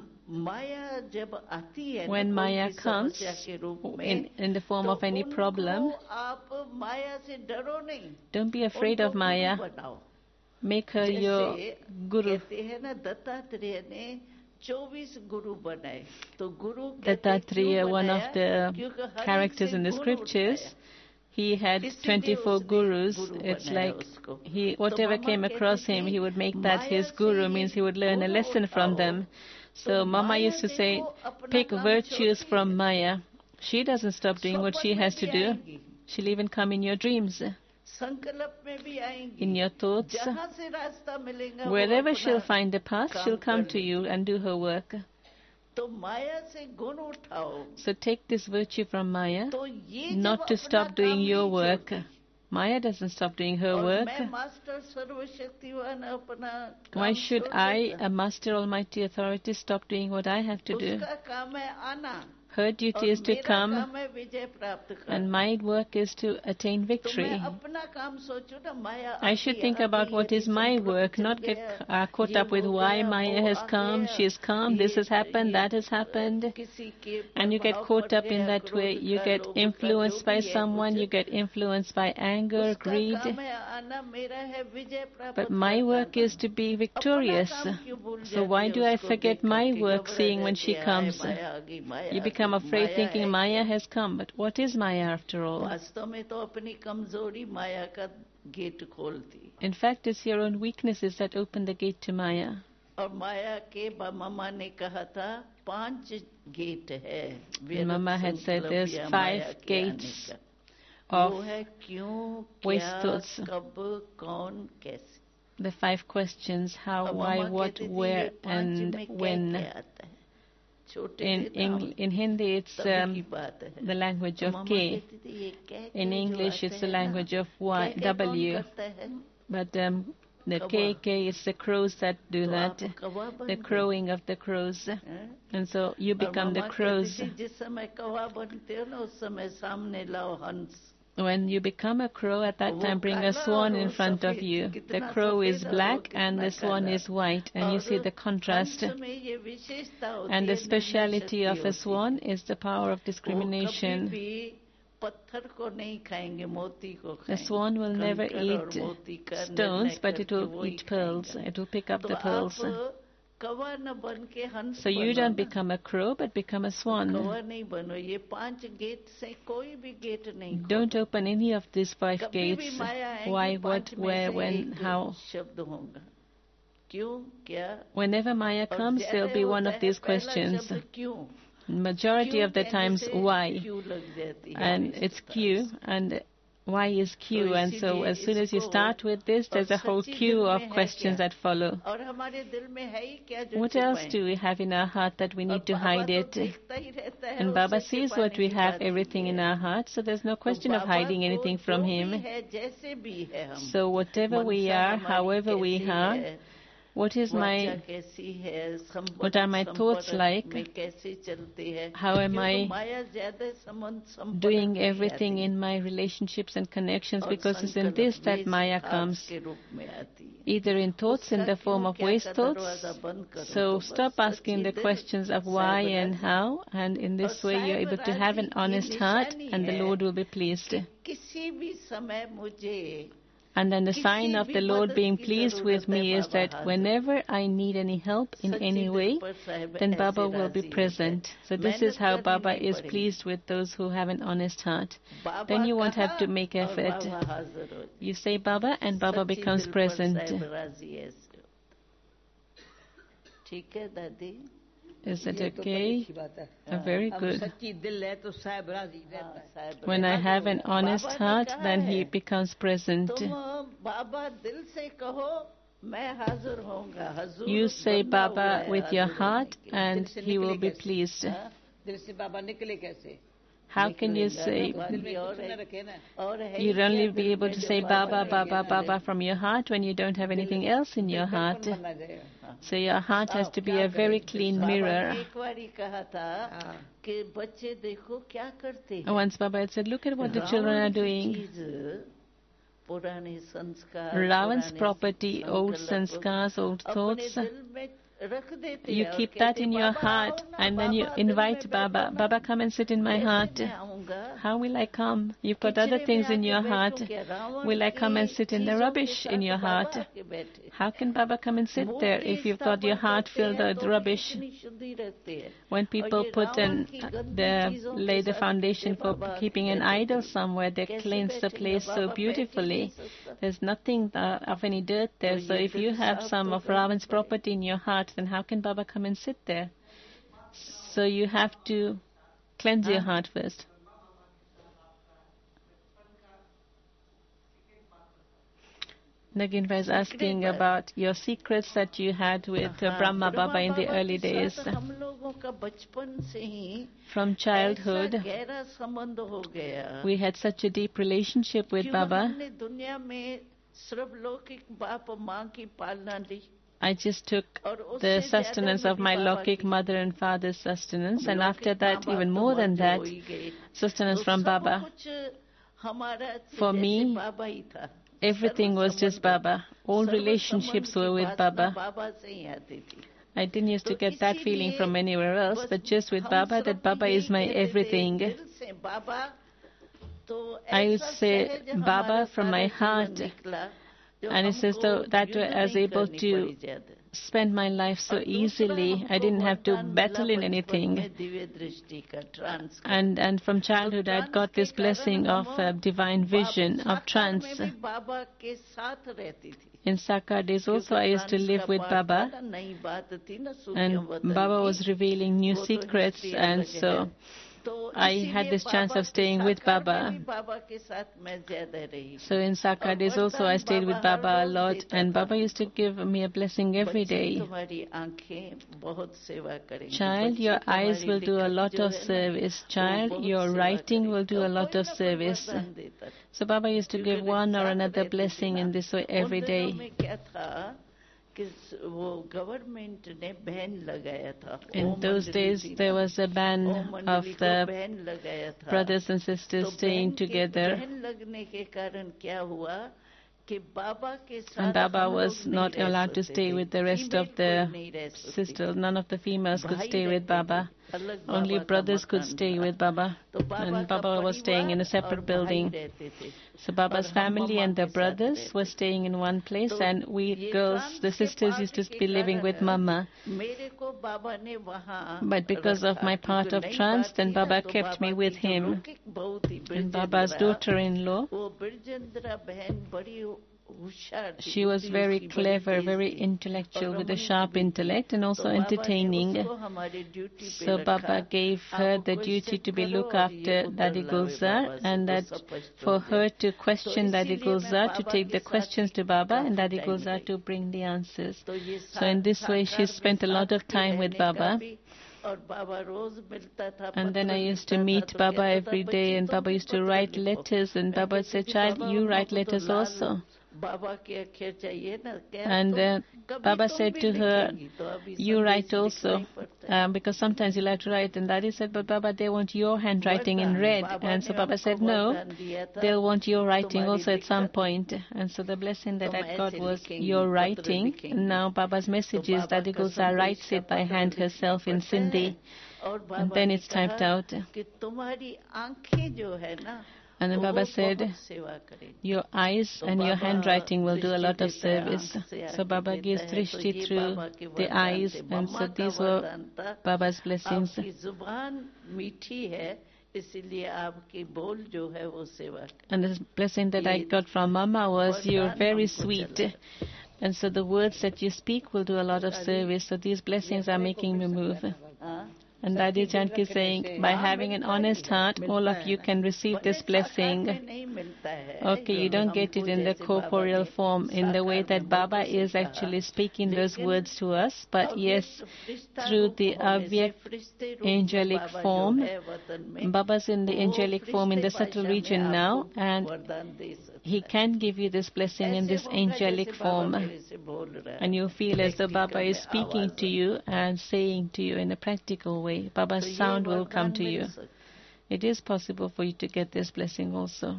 When Maya comes in, in the form of any problem, don't be afraid of Maya. Make her your guru. Dattatreya, one of the characters in the scriptures, he had twenty-four gurus. It's like he, whatever came across him, he would make that his guru, means he would learn a lesson from them. So Mama used to say, pick virtues from Maya. She doesn't stop doing what she has to do. She'll even come in your dreams, in your thoughts. Wherever she'll find a path, she'll come to you and do her work. So take this virtue from Maya, not to stop doing your work. Maya doesn't stop doing her work. Why should I, a Master Almighty Authority, stop doing what I have to do? Her duty is to come, and my work is to attain victory. I should think about what is my work, not get uh, caught up with why Maya has come, she has come, this has happened, that has happened. And you get caught up in that way. You get influenced by someone, you get influenced by anger, greed. But my work is to be victorious. So why do I forget my work, seeing when she comes? You become afraid thinking Maya has come. But what is Maya after all? In fact, it's your own weaknesses that open the gate to Maya. Mama had said there's five gates of waste thoughts. The five questions: how, why, what, where, and when. In, in, in Hindi, it's um, the language of K. In English, it's the language of Y, W. But um, the K, K, it's the crows that do that, the crowing of the crows. And so you become the crows. When you become a crow, at that time bring a swan in front of you. The crow is black and the swan is white, and you see the contrast. And the speciality of a swan is the power of discrimination. The swan will never eat stones, but it will eat pearls. It will pick up the pearls. So you don't become a crow, but become a swan. Don't open any of these five gates. Why, what, where, when, how. Whenever Maya comes, there will be one of these questions. Majority of the times, why? And it's Q, and why is Q? And so as soon as you start with this, there's a whole queue of questions that follow. What else do we have in our heart that we need to hide it? And Baba sees what we have, everything in our heart, so there's no question of hiding anything from him. So whatever we are, however we are, what is my, what are my thoughts like? How am I doing everything in my relationships and connections? Because it's in this that Maya comes, either in thoughts in the form of waste thoughts. So stop asking the questions of why and how, and in this way you're able to have an honest heart, and the Lord will be pleased. And then the sign of the Lord being pleased with me is that whenever I need any help in any way, then Baba will be present. So this is how Baba is pleased with those who have an honest heart. Then you won't have to make effort. You say Baba and Baba becomes present. Is it okay? Oh, very good. When I have an honest heart, then he becomes present. You say Baba with your heart and he will be pleased. How can you say, you'll only be able to say Baba, Baba, Baba from your heart when you don't have anything else in your heart. So your heart has to be a very clean mirror. Once Baba had said, look at what the children are doing. Ravan's property, old sanskars, old thoughts. You keep that in your heart and then you invite Baba. Baba, come and sit in my heart. How will I come? You've got other things in your heart. Will I come and sit in the rubbish in your heart? How can Baba come and sit there if you've got your heart filled with rubbish? When people put an, the, lay the foundation for keeping an idol somewhere, they cleanse the place so beautifully. There's nothing uh, of any dirt there. So if you have some of Ravan's property in your heart, then how can Baba come and sit there? So you have to cleanse your heart first. Nagin was asking about your secrets that you had with uh, Brahma Baba in the early days. From childhood, we had such a deep relationship with Baba. I just took the sustenance of my Lokik mother and father's sustenance, and after that, even more than that, sustenance from Baba. For me, everything was just Baba. All relationships were with Baba. I didn't used to get that feeling from anywhere else, but just with Baba, that Baba is my everything. I would say Baba from my heart. And it says though that way I was able to spend my life so easily. I didn't have to battle in anything. And and from childhood I got this blessing of uh, divine vision, of trance. In Sakar days also I used to live with Baba. And Baba was revealing new secrets, and so I had this chance of staying with Baba. So in Sakar days also I stayed with Baba a lot, and Baba used to give me a blessing every day. Child, your eyes will do a lot of service. Child, your writing will do a lot of service. So Baba used to give one or another blessing in this way every day. In those days, there was a ban of the brothers and sisters staying together. And Baba was not allowed to stay with the rest of the sisters. None of the females could stay with Baba. Only brothers could stay with Baba. And Baba was staying in a separate building. So Baba's family and the brothers were staying in one place, and we girls, the sisters, used to be living with Mama. But because of my part of trance, then Baba kept me with him. And Baba's daughter-in-law, she was very clever, very intellectual, with a sharp intellect, and also entertaining. So Baba gave her the duty to be look after Dadi Gulzar, and that for her to question Dadi Gulzar, to take the questions to Baba, and Dadi Gulzar to bring the answers. So in this way she spent a lot of time with Baba. And then I used to meet Baba every day, and Baba used to write letters, and Baba said, child, you write letters also. And uh, Baba said to her, you write also, um, because sometimes you like to write. And Daddy said, but Baba, they want your handwriting in red. And so Baba said, no, they'll want your writing also at some point. And so the blessing that I got was your writing. And now Baba's message is Dadi Gulzar writes it by hand herself in Sindhi. And then it's typed out. And then Baba said, your eyes and your handwriting will do a lot of service. So Baba gives drishti through the eyes, and so these were Baba's blessings. And the blessing that I got from Mama was, you're very sweet. And so the words that you speak will do a lot of service. So these blessings are making me move. And Dadi Janki is saying, by having an honest heart, all of you can receive this blessing. Okay, you don't get it in the corporeal form, in the way that Baba is actually speaking those words to us. But yes, through the Avyak angelic form, Baba's in the angelic form in the subtle region now, and he can give you this blessing in this angelic form. And you feel as though Baba is speaking to you and saying to you in a practical way. Baba's sound will come to you. It is possible for you to get this blessing also.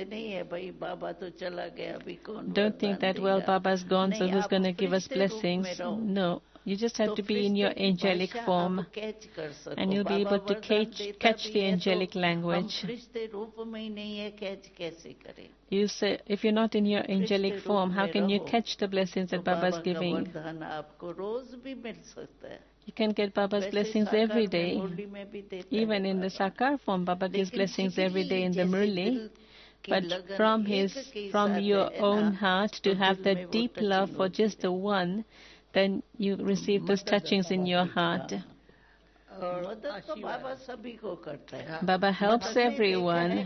Don't think that, well, Baba's gone, so who's going to give us blessings? No. You just have to be in your angelic form, and you'll be able to catch, catch the angelic language. You say, if you're not in your angelic form, how can you catch the blessings that Baba's giving? You can get Baba's blessings every day. Even in the Sakar form, Baba gives blessings every day in the Murli. But from his, from your own heart, to have the deep love for just the one, then you receive those touchings in your heart. Baba helps everyone.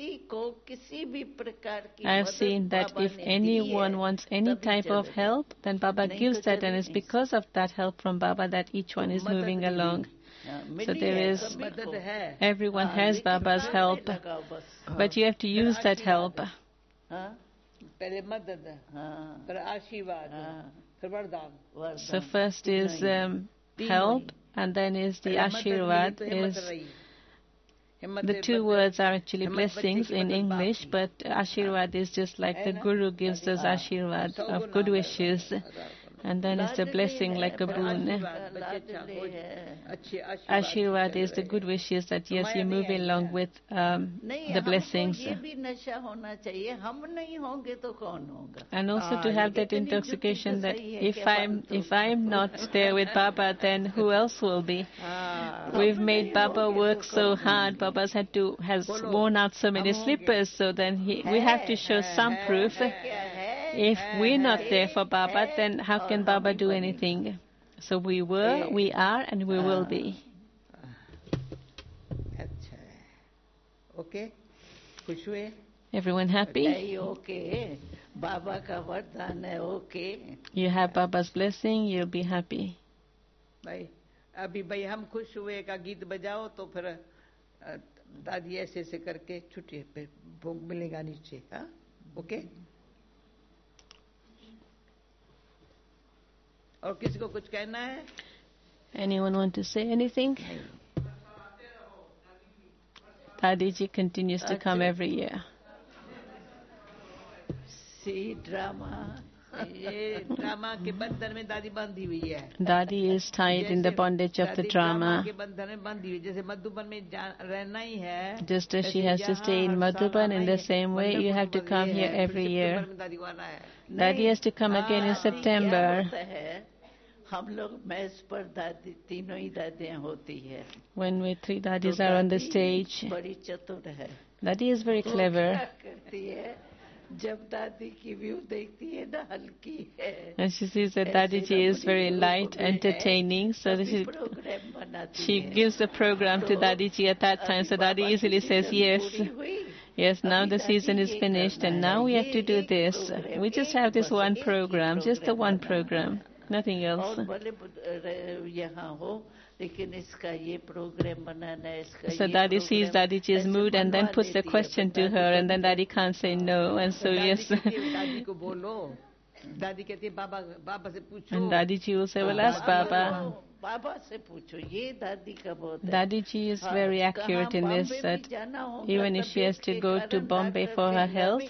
I have seen that if anyone wants any type of help, then Baba gives that, and it's because of that help from Baba that each one is moving along. So there is, everyone has Baba's help, but you have to use that help. So first is um, help, and then is the Ashirwad. Is the two words are actually blessings in English, but Ashirwad is just like the Guru gives us Ashirwad of good wishes. And then is the blessing like a boon. Ashirwad is the good wishes that yes, you move along with um, the blessings. And also to have that intoxication that if I'm if I'm not there with Baba, then who else will be? We've made Baba work so hard. Baba's had to has worn out so many slippers. So then he, we have to show some proof. If we're not there for Baba, then how can Baba do anything? So we were, we are, and we will be. Okay? Everyone happy? You have Baba's blessing, you'll be happy. अभी भाई हम खुश हुए का गीत बजाओ तो फिर दादी ऐसे ऐसे करके छुट्टी पे भोग मिलेगा नीचे. हाँ, ओके. और किसी को कुछ कहना है? Anyone want to say anything? Dadiji continues to come every year. See drama. ये ड्रामा के बंधन में दादी बंधी हुई है. Dadi is tied in the bondage of the drama. के बंधन में बंधी हुई, जैसे मधुबन में रहना ही है. Just as she has to stay in Madhuban, in the same way you have to come here every year. Dadi has to come again in September. When we three dadis are on the stage, Dadi is very clever. And she sees that Dadiji is very light, entertaining, so she, she gives the program to Dadiji at that time. So Dadi easily says, yes, yes, now the season is finished and now we have to do this. We just have this one program, just the one program, nothing else. So Daddy sees Dadiji's mood and then puts the question to her, and then Daddy can't say no, and so yes. And Dadiji will say, well, ask Baba. Dadiji is very accurate in this, that even if she has to go to Bombay for her health,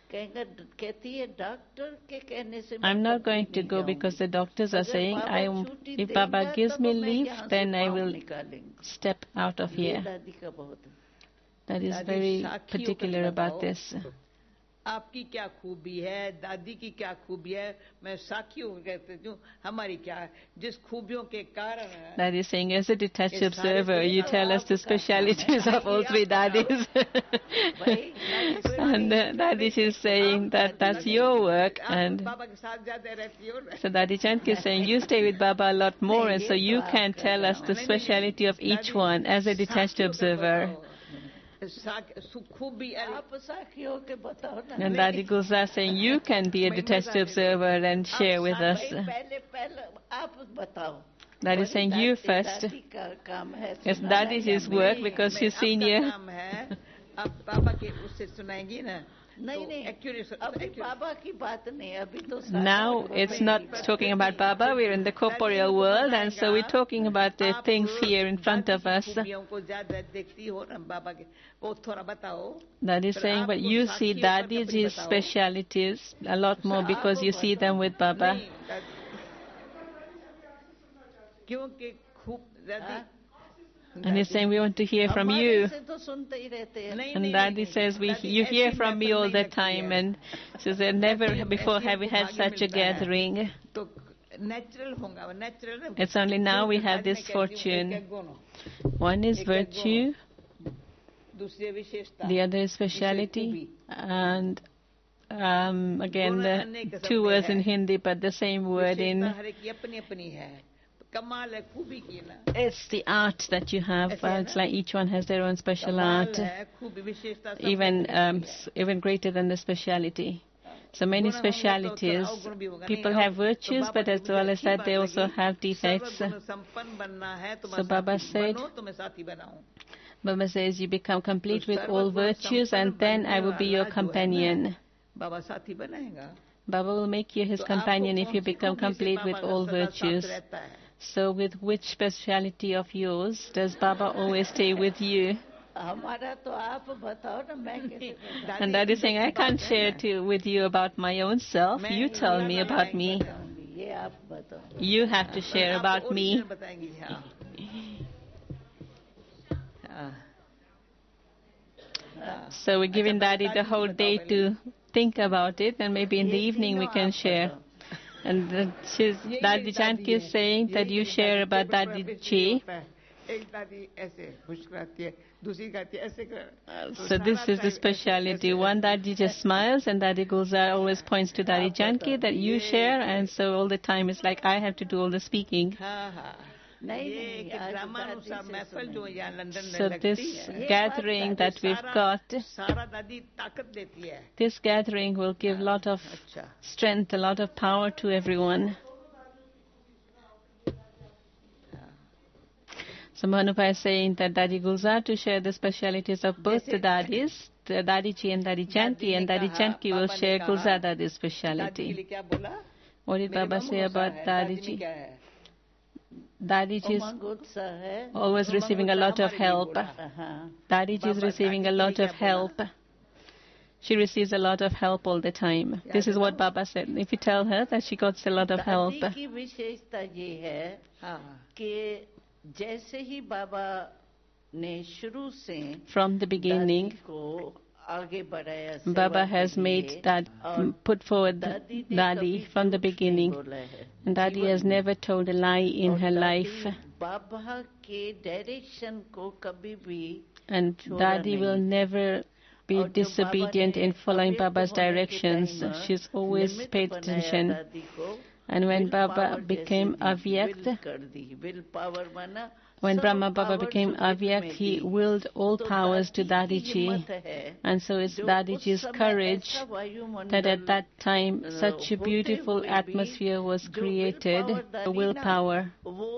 I'm not going to go because the doctors are saying, I am, if Baba gives me leave, then I will step out of here. That is very particular about this. आपकी क्या खूबी है, दादी की क्या खूबी है, मैं साखियों को कहती हूँ, हमारी क्या है, जिस खूबियों के कारण. That is saying, as a detached observer, you tell us the specialities of all three daddies. And uh, Daddy is saying that that's your work. And so Daddy Chandki is saying, you stay with Baba a lot more, and so you can tell us the speciality of each one as a detached observer. And Dadi Gulzar saying, you can be a detached observer and share with us. Daddy is saying, you first. Yes, Dadi is his work because she's senior. Now it's not talking about Baba, we're in the corporeal world, and so we're talking about the things here in front of us. That is saying, but you see Dadiji's specialities a lot more because you see them with Baba. And he's saying, we want to hear from you. And Dadi says, we, you hear from me all the time. And she said, never before have we had such a gathering. It's only now we have this fortune. One is virtue, the other is speciality, and um, again, the two words in Hindi, but the same word in... It's the art that you have. Uh, it's like each one has their own special art, even um, even greater than the speciality. So many specialities. People have virtues, but as well as that, they also have defects. So Baba said, Baba says, you become complete with all virtues, and then I will be your companion. Baba will make you his companion if you become complete with all virtues. So with which speciality of yours does Baba always stay with you? And Dadi is saying, I can't share to, with you about my own self. You tell me about me. You have to share about me. So we're giving Dadi the whole day to think about it, and maybe in the evening we can share. And uh, she's, Dadi Janki is saying that you share about Dadi Ji. So this is the speciality. One Dadi just smiles, and Dadi Gulzar always points to Dadi Janki that you share, and so all the time it's like I have to do all the speaking. So this gathering that we've got, this gathering will give a lot of strength, a lot of power to everyone. So Mahanupa is saying that Dadi Gulzar to share the specialities of both the Dadis, the Dadi Ji and Dadi Janki, and Dadi Janki will share Gulzar Dadi's speciality. What did Baba say about Dadi Ji? Dadi Ji is always receiving a lot of help. Dadi Ji is receiving a lot of help. She receives a lot of help all the time. This is what Baba said. If you tell her that she got a lot of help. From the beginning, Baba has made that, put forward Dadi from the beginning. And Dadi has never told a lie in her life. And Dadi will never be disobedient in following Baba's directions. She's always paid attention. And when Baba became Avyakt, when Brahma Baba became Avyakt, he willed all powers to Dadi Ji. And so it's Dadi Ji's courage that at that time such a beautiful atmosphere was created, the willpower.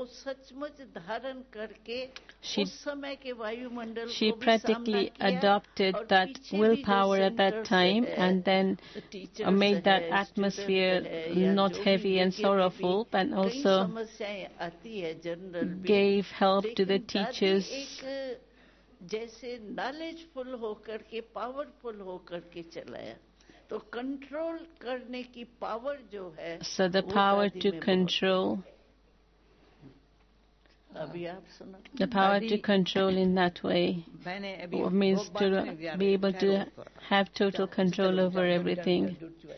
She, she practically adopted that willpower at that time and then made that atmosphere not heavy and sorrowful, and also gave help to the teachers. So the power to control, the power to control in that way means to be able to have total control over everything.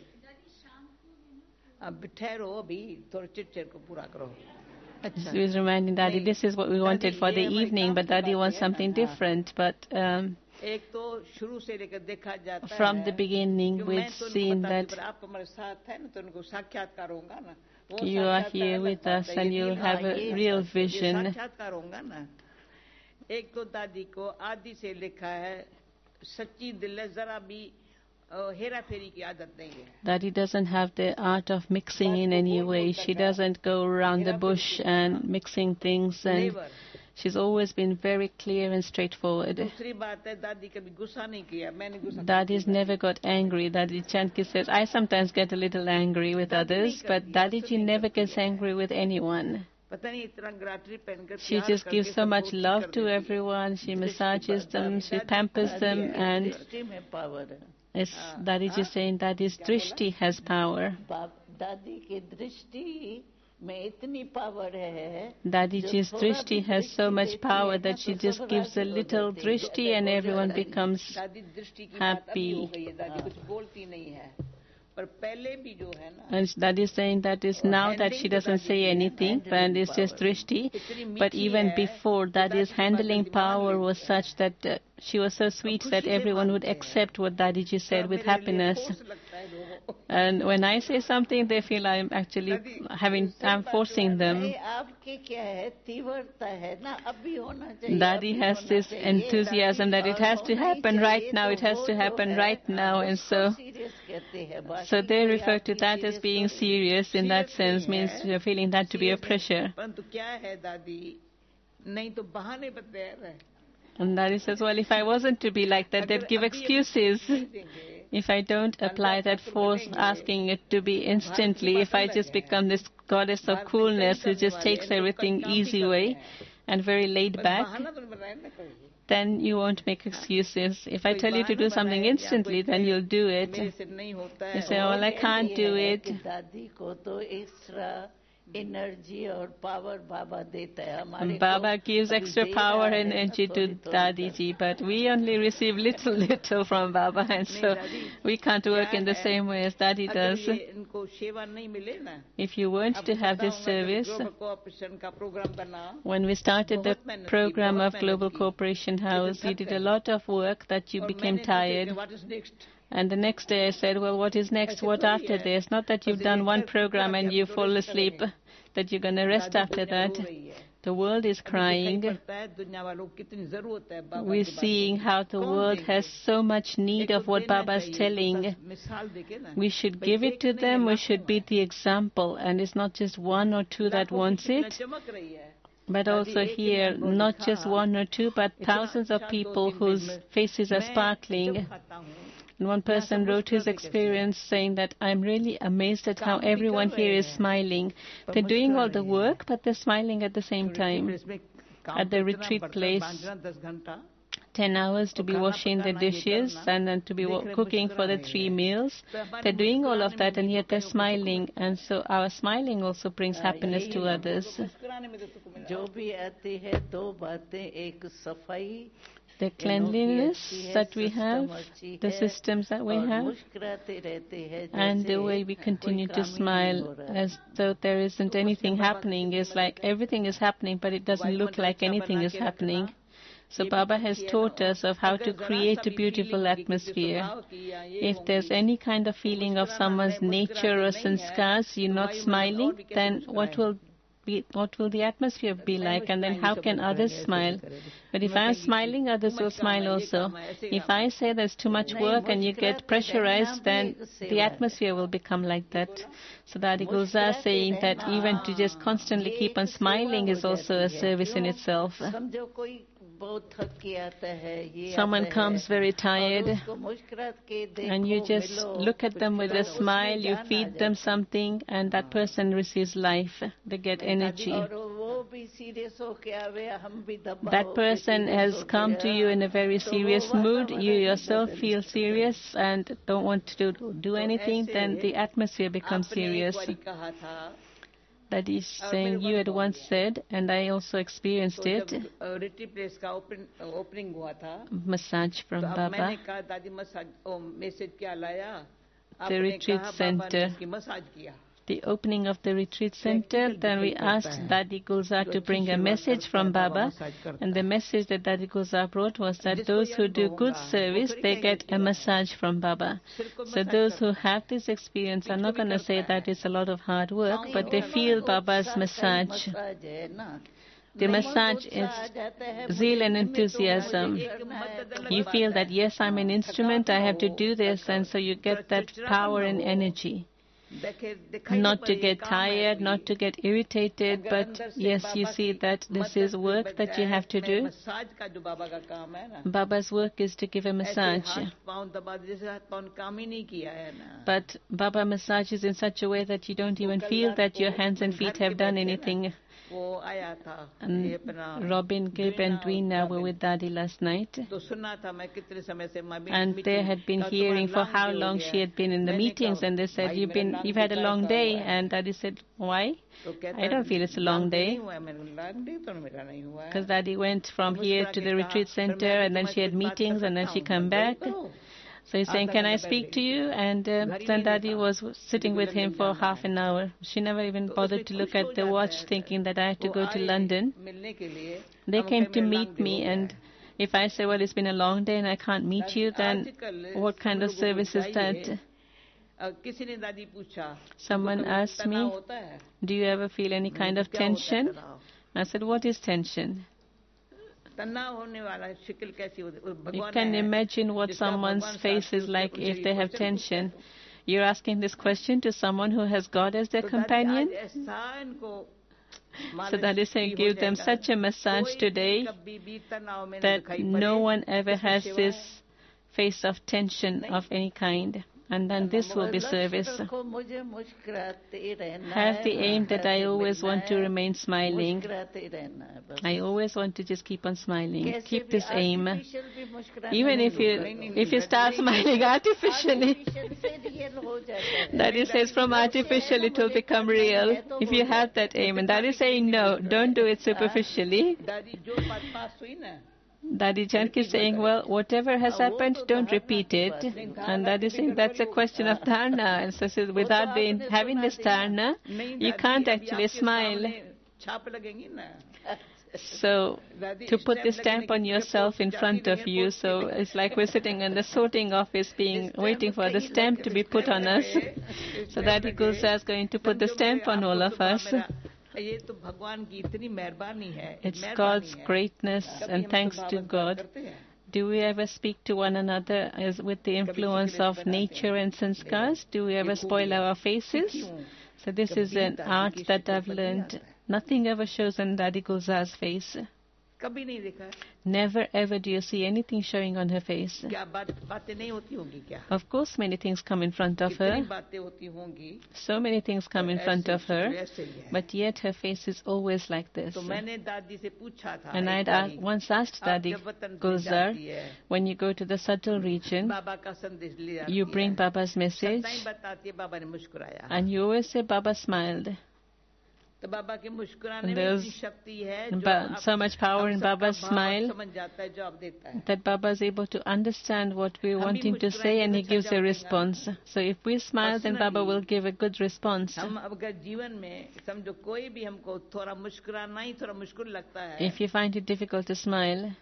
He was reminding Dadi, this is what we wanted for the evening, but Dadi wants something different. But um, from the beginning, we've seen that you are here with us and you'll have a real vision. Dadi doesn't have the art of mixing in any way. She doesn't go around the bush and mixing things, and She's always been very clear and straightforward. दूसरी बात है दादी कभी गुस्सा नहीं किया मैंने गुस्सा Dadi's never got angry. Dadi Janki says, I sometimes get a little angry with others, but Dadiji never gets angry with anyone. पता नहीं इतना ग्राटरी पहनकर She just gives so much love to everyone. She massages them, she pampers them, and it's Dadiji saying Dadi's drishti has power. दादी की दृष्टि में इतनी power है Dadiji's drishti has so much power that she just gives a little drishti and everyone becomes happy. And Dadi is saying that is now that she doesn't say anything, and it's just drishti. But even before, Dadi's handling power was such that uh, she was so sweet that everyone would accept what Dadiji said with happiness. And when I say something, they feel I'm actually having, I'm forcing them. Daddy has this enthusiasm that it has to happen right now, it has to happen right now, and so, so they refer to that as being serious in that sense, means you're feeling that to be a pressure. And Daddy says, well, if I wasn't to be like that, they'd give excuses. If I don't apply that force, asking it to be instantly, if I just become this goddess of coolness who just takes everything easy way and very laid back, then you won't make excuses. If I tell you to do something instantly, then you'll do it. You say, oh, well, I can't do it. Energy or power Baba deta hai. Baba gives extra power and energy to Dadiji, but we only receive little, little from Baba, and so we can't work in the same way as Daddy does. If you weren't to have this service, when we started the program of Global Cooperation House, you did a lot of work that you became tired. And the next day I said, well, what is next? What after this? Not that you've done one program and you fall asleep, that you're going to rest after that. The world is crying. We're seeing how the world has so much need of what Baba is telling. We should give it to them. We should be the example. And it's not just one or two that wants it, but also here, not just one or two, but thousands of people whose faces are sparkling. And one person wrote his experience saying that I'm really amazed at how everyone here is smiling. They're doing all the work, but they're smiling at the same time. At the retreat place, ten hours to be washing the dishes and then to be cooking for the three meals. They're doing all of that and yet they're smiling. And so our smiling also brings happiness to others. The cleanliness that we have, the systems that we have, and the way we continue to smile as though there isn't anything happening. Is like everything is happening, but it doesn't look like anything is happening. So Baba has taught us of how to create a beautiful atmosphere. If there's any kind of feeling of someone's nature or sanskars, you're not smiling, then what will Be, what will the atmosphere be like, and then how can others smile? But if I'm smiling, others will smile also. If I say there's too much work and you get pressurized, then the atmosphere will become like that. So Dadi Gulzar saying that even to just constantly keep on smiling is also a service in itself. Someone comes very tired and you just look at them with a smile, you feed them something and that person receives life. They get energy. That person has come to you in a very serious mood. You yourself feel serious and don't want to do anything, then the atmosphere becomes serious. That is saying, you had once said, and I also experienced it, massage from Baba, the retreat center, the opening of the retreat center. Then we asked Dadi Gulzar to bring a message from Baba, and the message that Dadi Gulzar brought was that those who do good service, they get a massage from Baba. So those who have this experience are not going to say that it's a lot of hard work, but they feel Baba's massage. The massage is zeal and enthusiasm. You feel that, yes, I'm an instrument, I have to do this, and so you get that power and energy. not to get tired, not to get irritated, but yes, you see that this is work that you have to do. Baba's work is to give a massage. But Baba massages in such a way that you don't even feel that your hands and feet have done anything. And Robin, Gabe and Dweena were with Daddy last night. And they had been hearing for how long she had been in the meetings, and they said, you've been, you've had a long day. And Daddy said, why? I don't feel it's a long day. Because Daddy went from here to the retreat center, and then she had meetings, and then she came back. So he's saying, can I speak to you? And uh, then Daddy was sitting with him for half an hour. She never even bothered to look at the watch, thinking that I had to go to London. They came to meet me, and if I say, well, it's been a long day and I can't meet you, then what kind of service is that? Someone asked me, do you ever feel any kind of tension? I said, what is tension? You can imagine what someone's face is like if they have tension. You're asking this question to someone who has God as their companion? So that is saying, give them such a massage today that no one ever has this face of tension of any kind. And then this will be service. Have the aim that I always want to remain smiling. I always want to just keep on smiling. Keep this aim. Even if you if you start smiling artificially, Daddy says from artificial it will become real. If you have that aim. And Daddy is saying no, don't do it superficially. Daddy Janki is saying, well, whatever has happened, don't repeat it. And Daddy is saying, that's a question of dharna. And so says, without being, having this dharna, you can't actually smile. So, to put the stamp on yourself in front of you, so it's like we're sitting in the sorting office being, waiting for the stamp to be put on us. So Daddy Gulzar is going to put the stamp on all of us. It's God's greatness and thanks to God. Do we ever speak to one another as with the influence of nature and sanskars? Do we ever spoil our faces? So this is an art that I've learned. Nothing ever shows on Daddy Gulzar's face. Never ever do you see anything showing on her face. Of course many things come in front of her. So many things come in front of her. But yet her face is always like this. And I had once asked Daddy Gulzar, when you go to the subtle region, you bring Baba's message, and you always say Baba smiled. And there's so much power in Baba's smile that Baba is able to understand what we're wanting to say, and he gives a response. So if we smile, then Baba will give a good response. If you find it difficult to smile,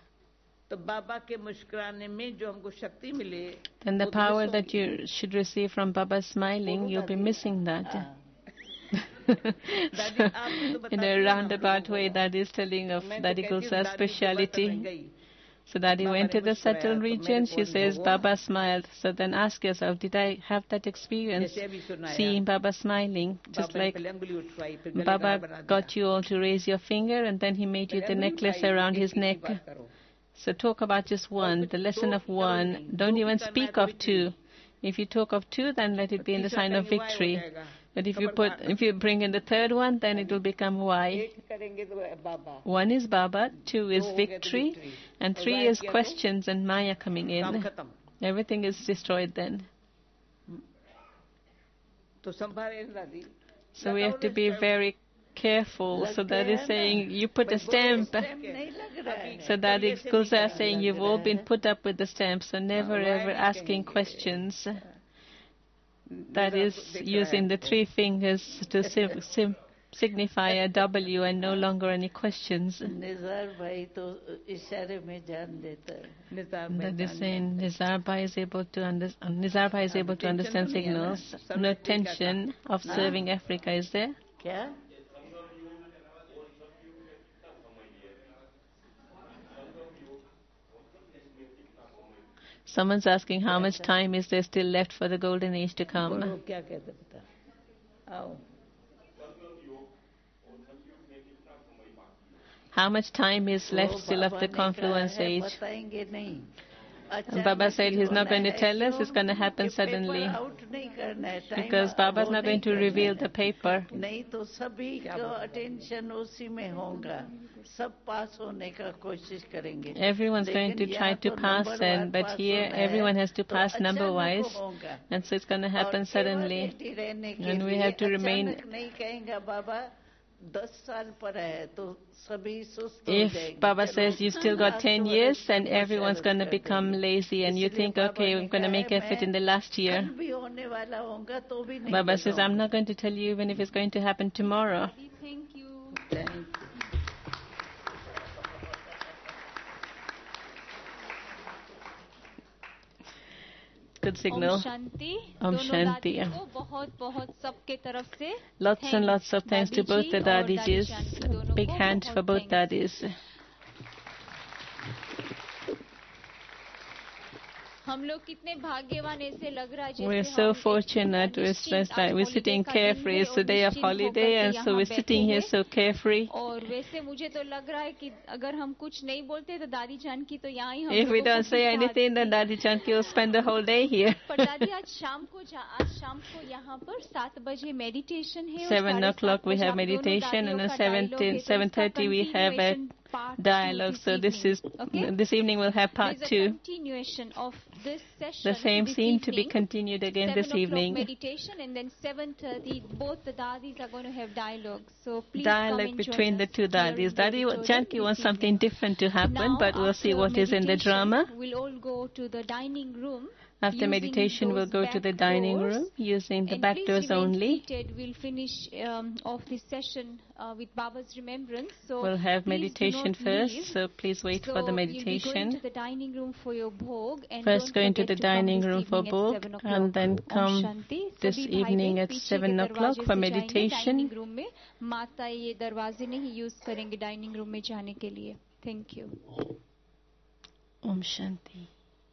then the power that you should receive from Baba's smiling, you'll be missing that. So, in a roundabout way, Daddy is telling of Daddy Gulzar's speciality. So Daddy went to the subtle region. She says, Baba smiled. So then ask yourself, did I have that experience, seeing Baba smiling? Just like Baba got you all to raise your finger, and then he made you the necklace around his neck. So talk about just one, the lesson of one. Don't even speak of two. If you talk of two, then let it be in the sign of victory. But if you put, if you bring in the third one, then it will become Y. One is Baba, two is victory, and three is questions and Maya coming in. Everything is destroyed then. So we have to be very careful. So that is saying, you put a stamp. So that is Gulzar saying, you've all been put up with the stamp, so never ever asking questions. That is using the three fingers to sim sim signify a W and no longer any questions. That is saying Nizar Bhai is able to understand. Nizar Bhai is able to understand signals. No tension of serving Africa, is there? Someone's asking how much time is there still left for the golden age to come. How much time is left still of the confluence age? And Baba said he's not going to tell us, it's going to happen suddenly. Because Baba's not going to reveal the paper. Everyone's going to try to pass in, but here everyone has to pass number-wise. And so it's going to happen suddenly. And we have to remain. If Baba says you still got ten years, then everyone's going to become lazy and you think, okay, we're going to make effort in the last year. Baba says, I'm not going to tell you even if it's going to happen tomorrow. Thank you. Thank you. Good signal. Om Shanti. Om Shanti. बहुत बहुत सबके तरफ से Lots and lots of thanks to both the Dadijis. Big hand for both Dadis. हम लोग कितने भाग्यवान ऐसे लग रहा है We're so fortunate. We're, like, we're sitting carefree. It's a day of holiday, and so we're sitting here so carefree. और वैसे मुझे तो लग रहा है कि अगर हम कुछ नहीं बोलते तो दादी जान की तो यहाँ ही हम If we don't say anything, then Dadi Janki will spend the whole day here. पर दादी आज शाम को आज शाम को यहाँ पर सात बजे मेडिटेशन है. Seven o'clock we have meditation, and at seven thirty we have a dialogue. So this is okay? This evening we'll have part There's two. A continuation of this session. The same scene evening, to be continued again this evening. Meditation, and then seven thirty both the dadis are going to have dialogue. So please dialogue come between the two dadis. Dadi Janki wants something different to happen, now, but we'll see what is in the drama. We'll all go to the dining room. After meditation, we'll go to the dining doors, room using the and back doors only. Seated. We'll finish um, off this session uh, with Baba's remembrance. So we'll have meditation first, leave. so please wait so for the You'll meditation. be going to the dining room for your bhog, and first going to the to dining room for bhog, and then come this evening at seven o'clock for meditation. Dining room में माता ये दरवाजे नहीं use करेंगे dining room में जाने के लिए. Thank you. Om Shanti.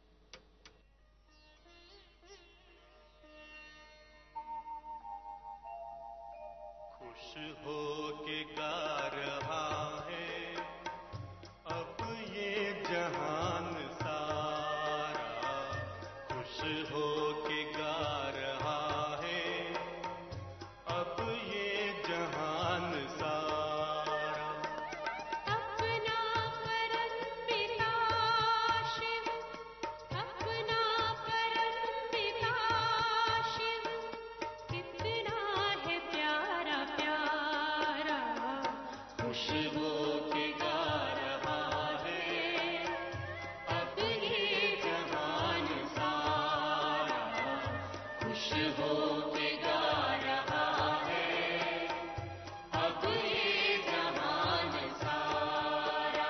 हो के गा रहा है अब ये जहान सारा, खुश हो के गा रहा है अब ये जहान सारा. अपना परम पिता शिव, अपना परम पिता शिव, कितना है प्यारा प्यारा, खुश हो के गा रहा है अब ये जहान सारा, खुश हो के गा रहा है अब ये जहान सारा.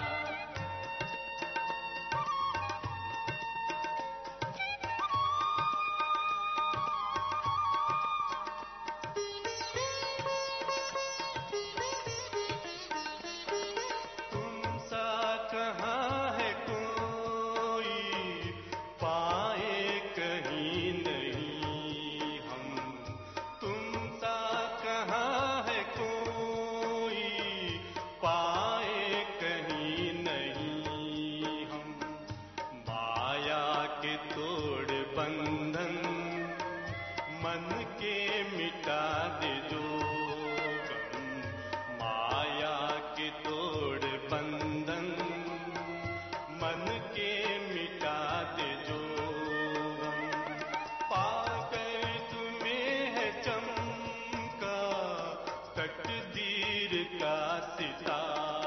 तुम सा कहाँ है कोई, पाए कहीं नहीं हम. तुम सा कहाँ है कोई, पाए कहीं नहीं हम. माया के तोड़ बंधन मन के मिटा दे जो गम. माया के तोड़ बंधन मन के मिटा दे जो गम. पाकर तुम्हें है चमका तकदीर का सितारा.